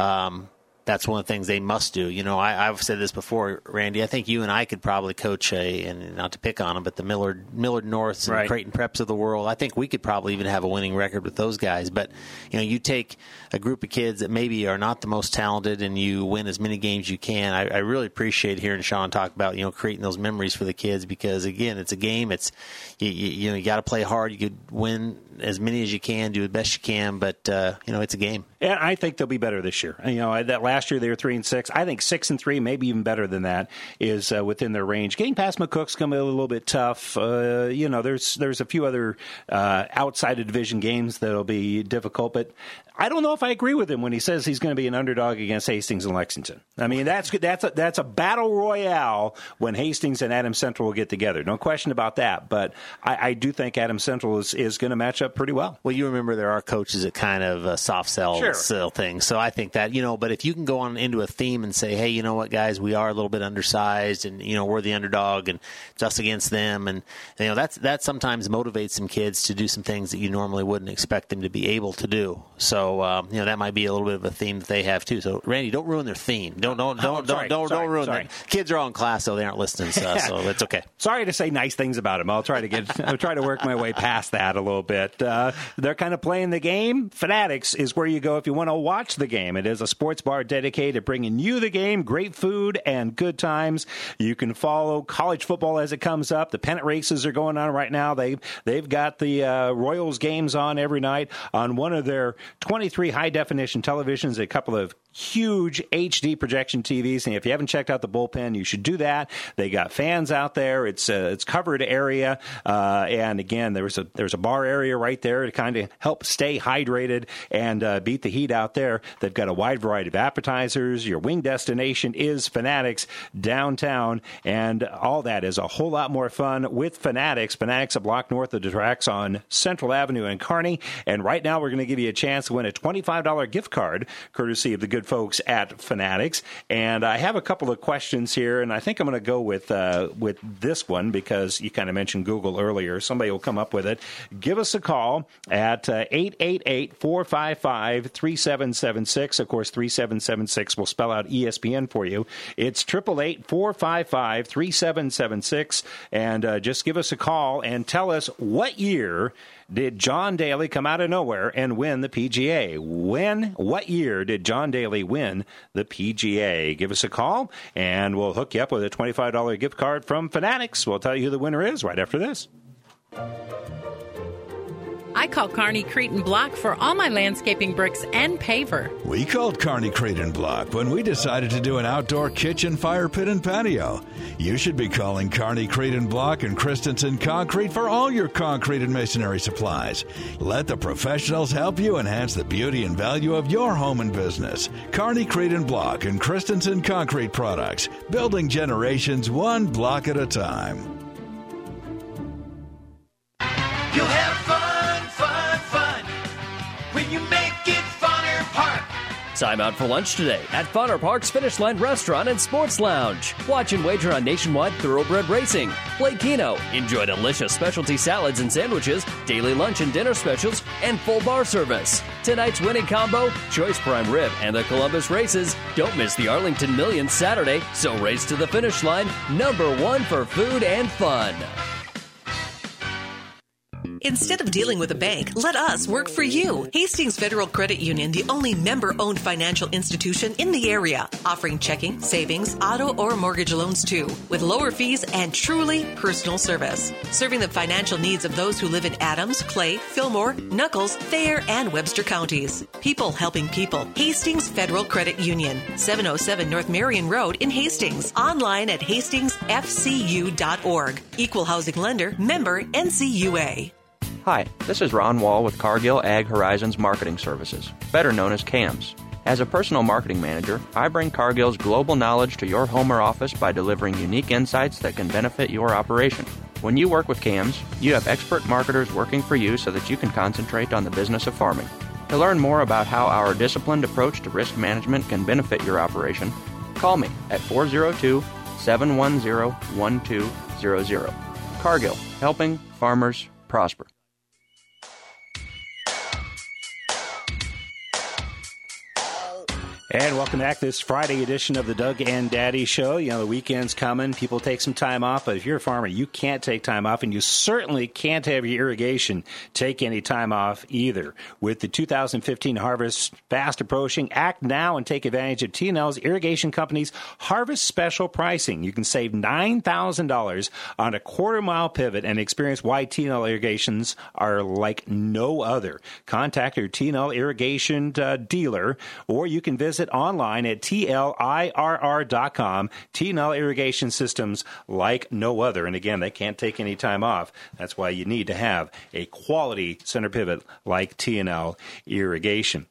That's one of the things they must do. I've said this before, Randy. I think you and I could probably coach and not to pick on them, but the Millard Norths and Creighton Preps of the world. I think we could probably even have a winning record with those guys. But, you take a group of kids that maybe are not the most talented and you win as many games as you can. I really appreciate hearing Sean talk about, creating those memories for the kids, because, again, it's a game. It's you got to play hard. You could win as many as you can, do the best you can, but, it's a game. And I think they'll be better this year. That last year they were 3-6. I think 6-3, maybe even better than that, is within their range. Getting past McCook's going to be a little bit tough. There's a few other outside of division games that'll be difficult, but I don't know if I agree with him when he says he's going to be an underdog against Hastings and Lexington. I mean, that's a battle royale when Hastings and Adams Central will get together. No question about that. But I do think Adams Central is going to match up pretty well. Well, you remember there are coaches that kind of soft sell things. So I think that, but if you can go on into a theme and say, hey, you know what, guys, we are a little bit undersized and, we're the underdog and it's us against them. And, that sometimes motivates some kids to do some things that you normally wouldn't expect them to be able to do. So, that might be a little bit of a theme that they have too. So, Randy, don't ruin their theme. Don't ruin that. Kids are all in class, so they aren't listening to us, so it's okay. Sorry to say nice things about them. I'll try to work my way past that a little bit. They're kind of playing the game. Fanatics is where you go if you want to watch the game. It is a sports bar dedicated to bringing you the game, great food and good times. You can follow college football as it comes up. The pennant races are going on right now. They've got the Royals games on every night on one of their 23 high-definition televisions, a couple of huge HD projection TVs. And if you haven't checked out the bullpen, you should do that. They got fans out there. It's covered area. And again, there's a bar area right there to kind of help stay hydrated and beat the heat out there. They've got a wide variety of appetizers. Your wing destination is Fanatics downtown. And all that is a whole lot more fun with Fanatics. Fanatics, a block north of the tracks on Central Avenue in Kearney. And right now, we're going to give you a chance to win a $25 gift card, courtesy of the good folks at Fanatics. And I have a couple of questions here, and I think I'm going to go with this one because you kind of mentioned Google earlier. Somebody will come up with it. Give us a call at 888-455-3776. Of course, 3776 will spell out ESPN for you. It's 888-455-3776. And just give us a call and tell us what year did John Daly come out of nowhere and win the PGA? What year did John Daly win the PGA? Give us a call, and we'll hook you up with a $25 gift card from Fanatics. We'll tell you who the winner is right after this. I call Kearney Cretin Block for all my landscaping bricks and paver. We called Kearney Cretin Block when we decided to do an outdoor kitchen, fire pit, and patio. You should be calling Kearney Cretin Block and Christensen Concrete for all your concrete and masonry supplies. Let the professionals help you enhance the beauty and value of your home and business. Kearney Cretin Block and Christensen Concrete Products, building generations one block at a time. You'll have fun when you make it Funner Park. Time out for lunch today at Funner Park's Finish Line Restaurant and Sports Lounge. Watch and wager on nationwide thoroughbred racing. Play Keno. Enjoy delicious specialty salads and sandwiches, daily lunch and dinner specials, and full bar service. Tonight's winning combo, Choice Prime Rib and the Columbus Races. Don't miss the Arlington Millions Saturday, so race to the finish line. Number one for food and fun. Instead of dealing with a bank, let us work for you. Hastings Federal Credit Union, the only member-owned financial institution in the area, offering checking, savings, auto, or mortgage loans too, with lower fees and truly personal service. Serving the financial needs of those who live in Adams, Clay, Fillmore, Nuckolls, Thayer, and Webster counties. People helping people. Hastings Federal Credit Union, 707 North Marion Road in Hastings. Online at hastingsfcu.org. Equal housing lender, member NCUA. Hi, this is Ron Wall with Cargill Ag Horizons Marketing Services, better known as CAMS. As a personal marketing manager, I bring Cargill's global knowledge to your home or office by delivering unique insights that can benefit your operation. When you work with CAMS, you have expert marketers working for you so that you can concentrate on the business of farming. To learn more about how our disciplined approach to risk management can benefit your operation, call me at 402-710-1200. Cargill, helping farmers prosper. And welcome back to this Friday edition of the Doug and Daddy Show. You know, the weekend's coming. People take some time off, but if you're a farmer, you can't take time off, and you certainly can't have your irrigation take any time off either. With the 2015 harvest fast approaching, act now and take advantage of T&L's Irrigation Company's harvest special pricing. You can save $9,000 on a quarter-mile pivot and experience why T&L irrigations are like no other. Contact your T&L irrigation dealer, or you can visit online at TLIRR.com. T&L irrigation systems like no other. And again, they can't take any time off. That's why you need to have a quality center pivot like T&L irrigation.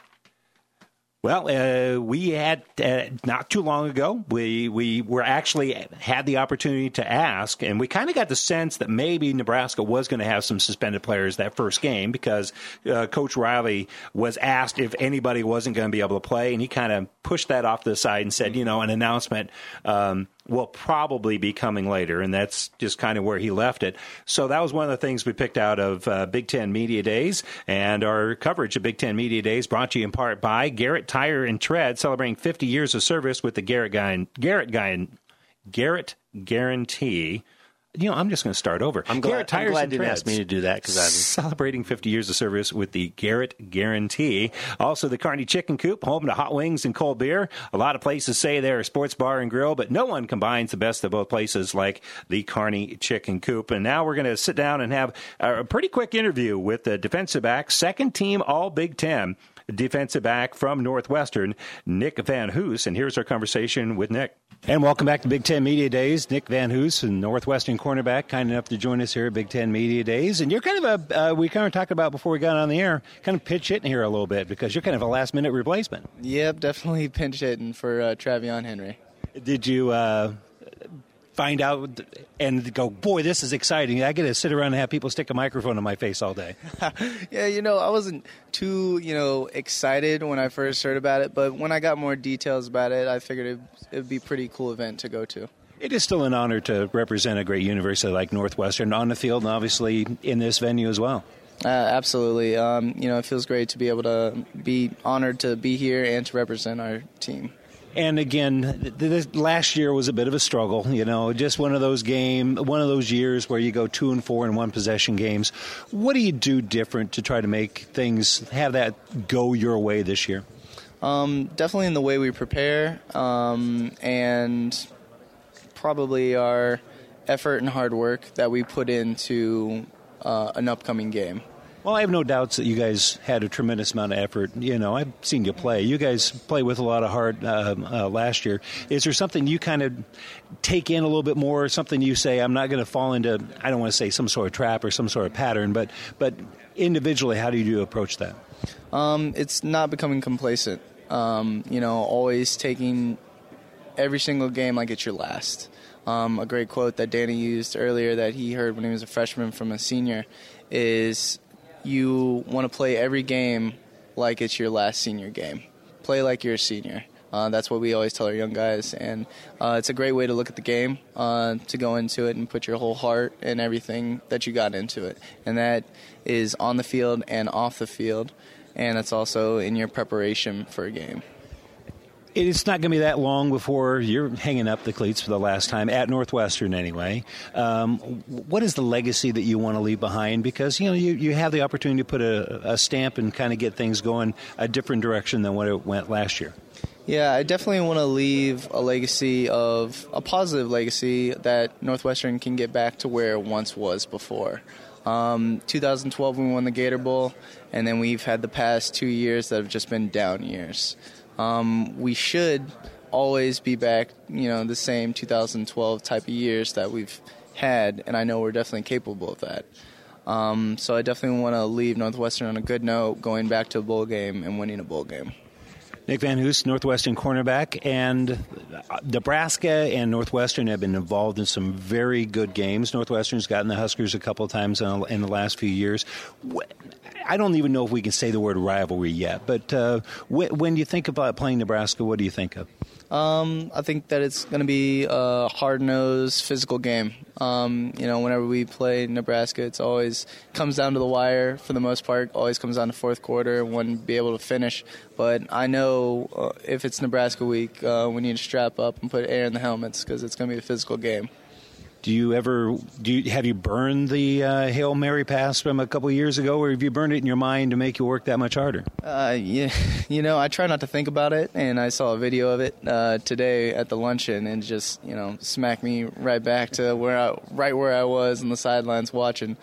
Well, we had not too long ago, we were actually had the opportunity to ask, and we kind of got the sense that maybe Nebraska was going to have some suspended players that first game because Coach Riley was asked if anybody wasn't going to be able to play, and he kind of pushed that off to the side and said, an announcement will probably be coming later, and that's just kind of where he left it. So that was one of the things we picked out of Big Ten Media Days, and our coverage of Big Ten Media Days brought to you in part by Garrett Tire and Tread, celebrating 50 years of service with the Garrett Guarantee. I'm just going to start over. I'm glad you didn't ask me to do that because I'm celebrating 50 years of service with the Garrett Guarantee. Also, the Kearney Chicken Coop, home to hot wings and cold beer. A lot of places say they're a sports bar and grill, but no one combines the best of both places like the Kearney Chicken Coop. And now we're going to sit down and have a pretty quick interview with the defensive back, second team All Big Ten defensive back from Northwestern, Nick Van Hoos. And here's our conversation with Nick. And welcome back to Big Ten Media Days. Nick Van Hoos, a Northwestern cornerback, kind enough to join us here at Big Ten Media Days. And you're kind of we kind of talked about before we got on the air, kind of pinch hitting here a little bit because you're kind of a last-minute replacement. Yep, definitely pinch hitting for Travion Henry. Did you find out and go, boy, this is exciting. I get to sit around and have people stick a microphone in my face all day. Yeah, I wasn't too, excited when I first heard about it, but when I got more details about it, I figured it would be a pretty cool event to go to. It is still an honor to represent a great university like Northwestern on the field and obviously in this venue as well. Absolutely. It feels great to be able to be honored to be here and to represent our team. And again, this last year was a bit of a struggle, just one of those years where you go 2-4 in one possession games. What do you do different to try to make things have that go your way this year? Definitely in the way we prepare, and probably our effort and hard work that we put into an upcoming game. Well, I have no doubts that you guys had a tremendous amount of effort. I've seen you play. You guys play with a lot of heart last year. Is there something you kind of take in a little bit more, something you say, I'm not going to fall into, I don't want to say some sort of trap or some sort of pattern, but individually, how do you approach that? It's not becoming complacent. Always taking every single game like it's your last. A great quote that Danny used earlier that he heard when he was a freshman from a senior is, you want to play every game like it's your last senior game. Play like you're a senior. That's what we always tell our young guys. And it's a great way to look at the game, to go into it and put your whole heart and everything that you got into it. And that is on the field and off the field. And that's also in your preparation for a game. It's not going to be that long before you're hanging up the cleats for the last time, at Northwestern anyway. What is the legacy that you want to leave behind? Because, you have the opportunity to put a stamp and kind of get things going a different direction than what it went last year. Yeah, I definitely want to leave a positive legacy that Northwestern can get back to where it once was before. 2012 we won the Gator Bowl, and then we've had the past 2 years that have just been down years. We should always be back, the same 2012 type of years that we've had, and I know we're definitely capable of that. So I definitely want to leave Northwestern on a good note, going back to a bowl game and winning a bowl game. Nick Van Hoos, Northwestern cornerback, and Nebraska and Northwestern have been involved in some very good games. Northwestern's gotten the Huskers a couple of times in the last few years. I don't even know if we can say the word rivalry yet, but when you think about playing Nebraska, what do you think of? I think that it's going to be a hard-nosed, physical game. Whenever we play Nebraska, it's always comes down to the wire for the most part. Always comes down to fourth quarter and when be able to finish. But I know if it's Nebraska week, we need to strap up and put air in the helmets because it's going to be a physical game. Have you burned the Hail Mary pass from a couple of years ago, or have you burned it in your mind to make you work that much harder? Yeah, I try not to think about it, and I saw a video of it today at the luncheon, and just smacked me right back to where I was on the sidelines watching.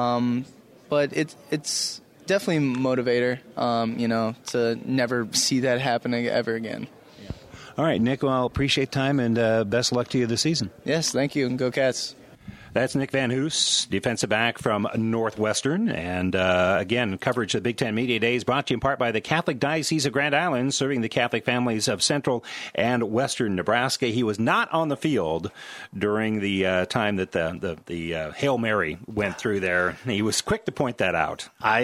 But it's definitely a motivator, to never see that happen ever again. All right, Nick, well, appreciate time, and best of luck to you this season. Yes, thank you, and go Cats. That's Nick Van Hoos, defensive back from Northwestern. And, again, coverage of the Big Ten Media Days brought to you in part by the Catholic Diocese of Grand Island, serving the Catholic families of Central and Western Nebraska. He was not on the field during the time that the Hail Mary went through there. He was quick to point that out.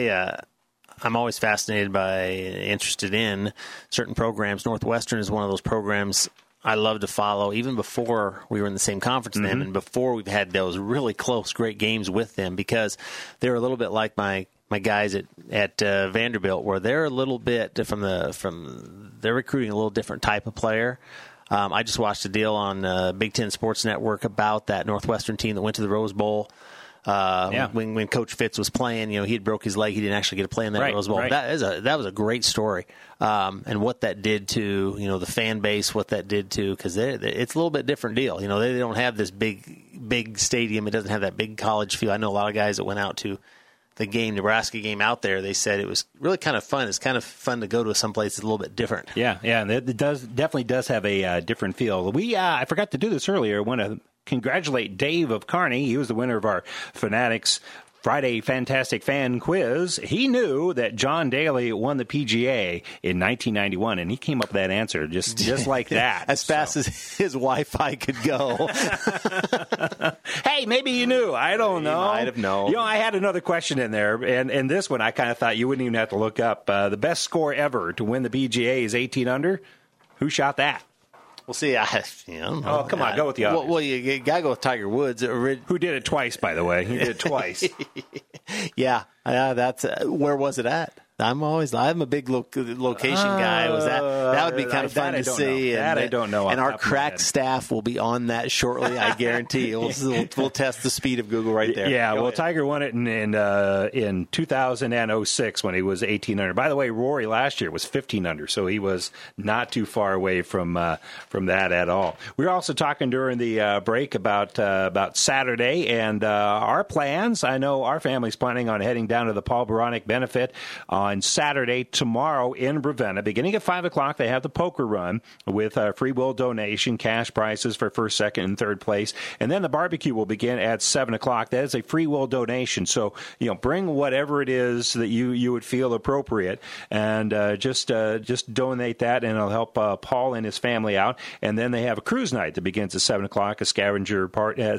I'm always interested in certain programs. Northwestern is one of those programs I love to follow, even before we were in the same conference then, and before we've had those really close, great games with them, because they're a little bit like my guys at Vanderbilt, where they're a little bit they're recruiting a little different type of player. I just watched a deal on Big Ten Sports Network about that Northwestern team that went to the Rose Bowl. When Coach Fitz was playing, he had broke his leg. He didn't actually get to play in that Rose Bowl. Right. That was a great story, and what that did to the fan base, what that did to, because it's a little bit different deal. They don't have this big stadium. It doesn't have that big college feel. I know a lot of guys that went out to the Nebraska game out there. They said it was really kind of fun. It's kind of fun to go to someplace that's a little bit different. Yeah, and it definitely does have a different feel. I forgot to do this earlier. I want to congratulate Dave of Kearney. He was the winner of our Fanatics Friday Fantastic Fan Quiz. He knew that John Daly won the PGA in 1991, and he came up with that answer just like that. As fast as his Wi-Fi could go. Hey, maybe you knew. I don't know. You might have known. I had another question in there, and this one I kind of thought you wouldn't even have to look up. The best score ever to win the PGA is 18 under. Who shot that? Well, see, I don't know. Oh, come on, go with the others. Well, you got to go with Tiger Woods. Who did it twice, by the way. He did it twice. Yeah, that's where was it at? I'm a big location guy. That would be kind of fun to see. That I don't know. And our crack staff will be on that shortly. I guarantee. We'll test the speed of Google right there. Yeah. Well, Tiger won it in 2006 when he was 18 under. By the way, Rory last year was 15 under, so he was not too far away from that at all. We were also talking during the break about Saturday and our plans. I know our family's planning on heading down to the Paul Baronic benefit on Saturday, tomorrow in Ravenna. Beginning at 5 o'clock, they have the poker run with a free will donation, cash prizes for first, second, and third place. And then the barbecue will begin at 7 o'clock. That is a free will donation. So, bring whatever it is that you would feel appropriate and just donate that, and it'll help Paul and his family out. And then they have a cruise night that begins at 7 o'clock, a scavenger hunt at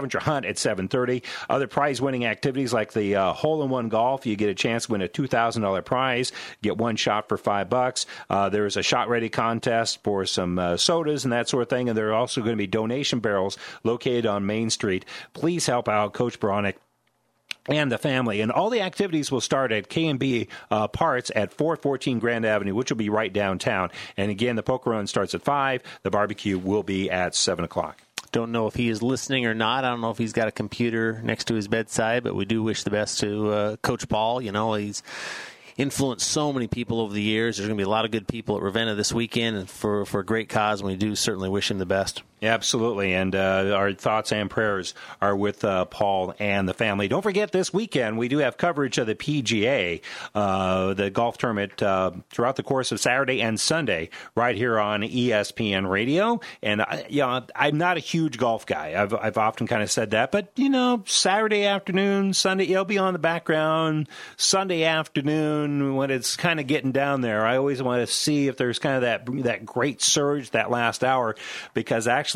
7:30. Other prize-winning activities like the hole-in-one golf. You get a chance to win a $2,000 prize, get one shot for $5. There's a shot-ready contest for some sodas and that sort of thing, and there are also going to be donation barrels located on Main Street. Please help out Coach Baronic and the family. And all the activities will start at K&B Parts at 414 Grand Avenue, which will be right downtown. And again, the poker run starts at 5. The barbecue will be at 7 o'clock. Don't know if he is listening or not. I don't know if he's got a computer next to his bedside, but we do wish the best to Coach Paul. He's influenced so many people over the years. There's going to be a lot of good people at Ravenna this weekend, and for a great cause, and we do certainly wish him the best. Yeah, absolutely, and our thoughts and prayers are with Paul and the family. Don't forget, this weekend we do have coverage of the PGA, the golf tournament, throughout the course of Saturday and Sunday, right here on ESPN Radio. And I'm not a huge golf guy. I've often kind of said that, but Saturday afternoon, Sunday, it'll be on the background. Sunday afternoon, when it's kind of getting down there, I always want to see if there's kind of that great surge that last hour, because actually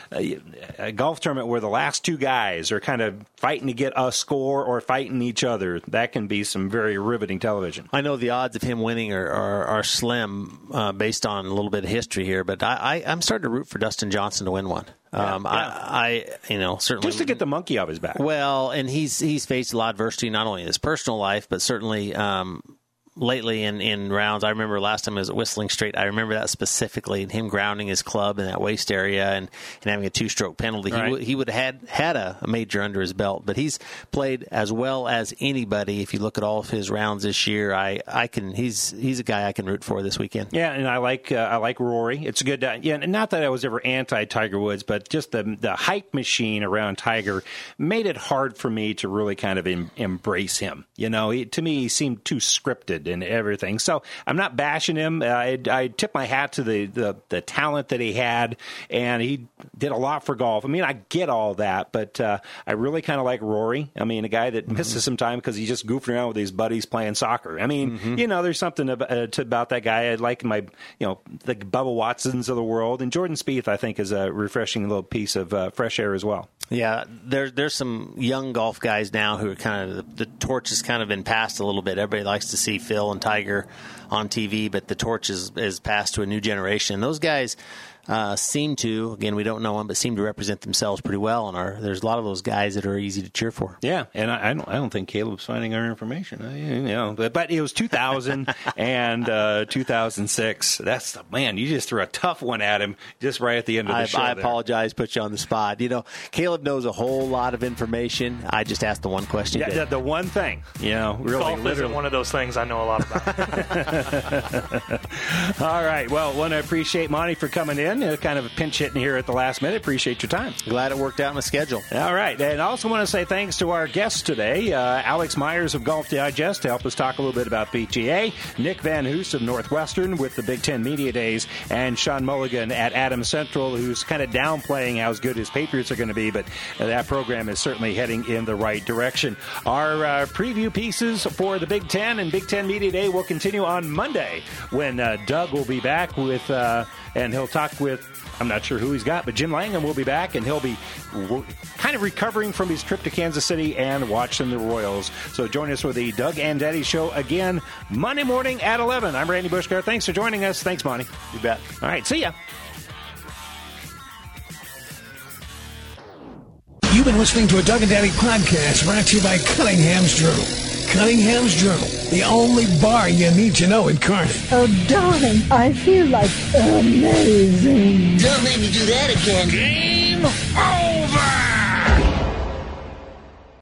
a golf tournament where the last two guys are kind of fighting to get a score or fighting each other, that can be some very riveting television. I know the odds of him winning are slim based on a little bit of history here, but I'm starting to root for Dustin Johnson to win one. I certainly just to get the monkey off his back. Well, and he's faced a lot of adversity, not only in his personal life, but certainly lately in rounds. I remember last time I was at Whistling Straight. I remember that specifically, and him grounding his club in that waist area and having a 2-stroke penalty. Right. He would have had a major under his belt, but he's played as well as anybody. If you look at all of his rounds this year, he's a guy I can root for this weekend. Yeah, and I like Rory. It's a good. Not that I was ever anti-Tiger Woods, but just the hype machine around Tiger made it hard for me to really kind of embrace him. To me, he seemed too scripted and everything. So I'm not bashing him. I tip my hat to the talent that he had, and he did a lot for golf. I mean, I get all that, but I really kind of like Rory. I mean, a guy that misses some time because he's just goofing around with his buddies playing soccer. I mean, there's something about that guy. I like the Bubba Watsons of the world, and Jordan Spieth, I think, is a refreshing little piece of fresh air as well. Yeah, there's some young golf guys now who are kind of, the torch has kind of been passed a little bit. Everybody likes to see Phil and Tiger on TV, but the torch is passed to a new generation. And those guys seem to, again, we don't know them, but seem to represent themselves pretty well. And there's a lot of those guys that are easy to cheer for. Yeah, and I don't think Caleb's finding our information. But it was 2000 and 2006. Man, you just threw a tough one at him just right at the end of the show. I apologize, put you on the spot. Caleb knows a whole lot of information. I just asked the one question. Yeah, the one thing. Really, golf isn't one of those things I know a lot about. All right. Well, want to appreciate Monty for coming in. Kind of a pinch hitting here at the last minute. Appreciate your time. Glad it worked out in the schedule. All right. And I also want to say thanks to our guests today, Alex Myers of Golf Digest to help us talk a little bit about PGA, Nick Van Hoos of Northwestern with the Big Ten Media Days, and Sean Mulligan at Adams Central, who's kind of downplaying how good his Patriots are going to be, but that program is certainly heading in the right direction. Our preview pieces for the Big Ten and Big Ten Media Day will continue on Monday when Doug will be back with, and he'll talk with, I'm not sure who he's got, but Jim Langham will be back, and he'll be kind of recovering from his trip to Kansas City and watching the Royals. So join us for the Doug Andetti Show again Monday morning at 11. I'm Randy Bushgar. Thanks for joining us. Thanks, Monty. You bet. All right, see ya. You've been listening to a Doug and Daddy podcast brought to you by Cunningham's Journal. Cunningham's Journal. the only bar you need to know in Kearney. Oh, darling, I feel like amazing. Don't make me do that again.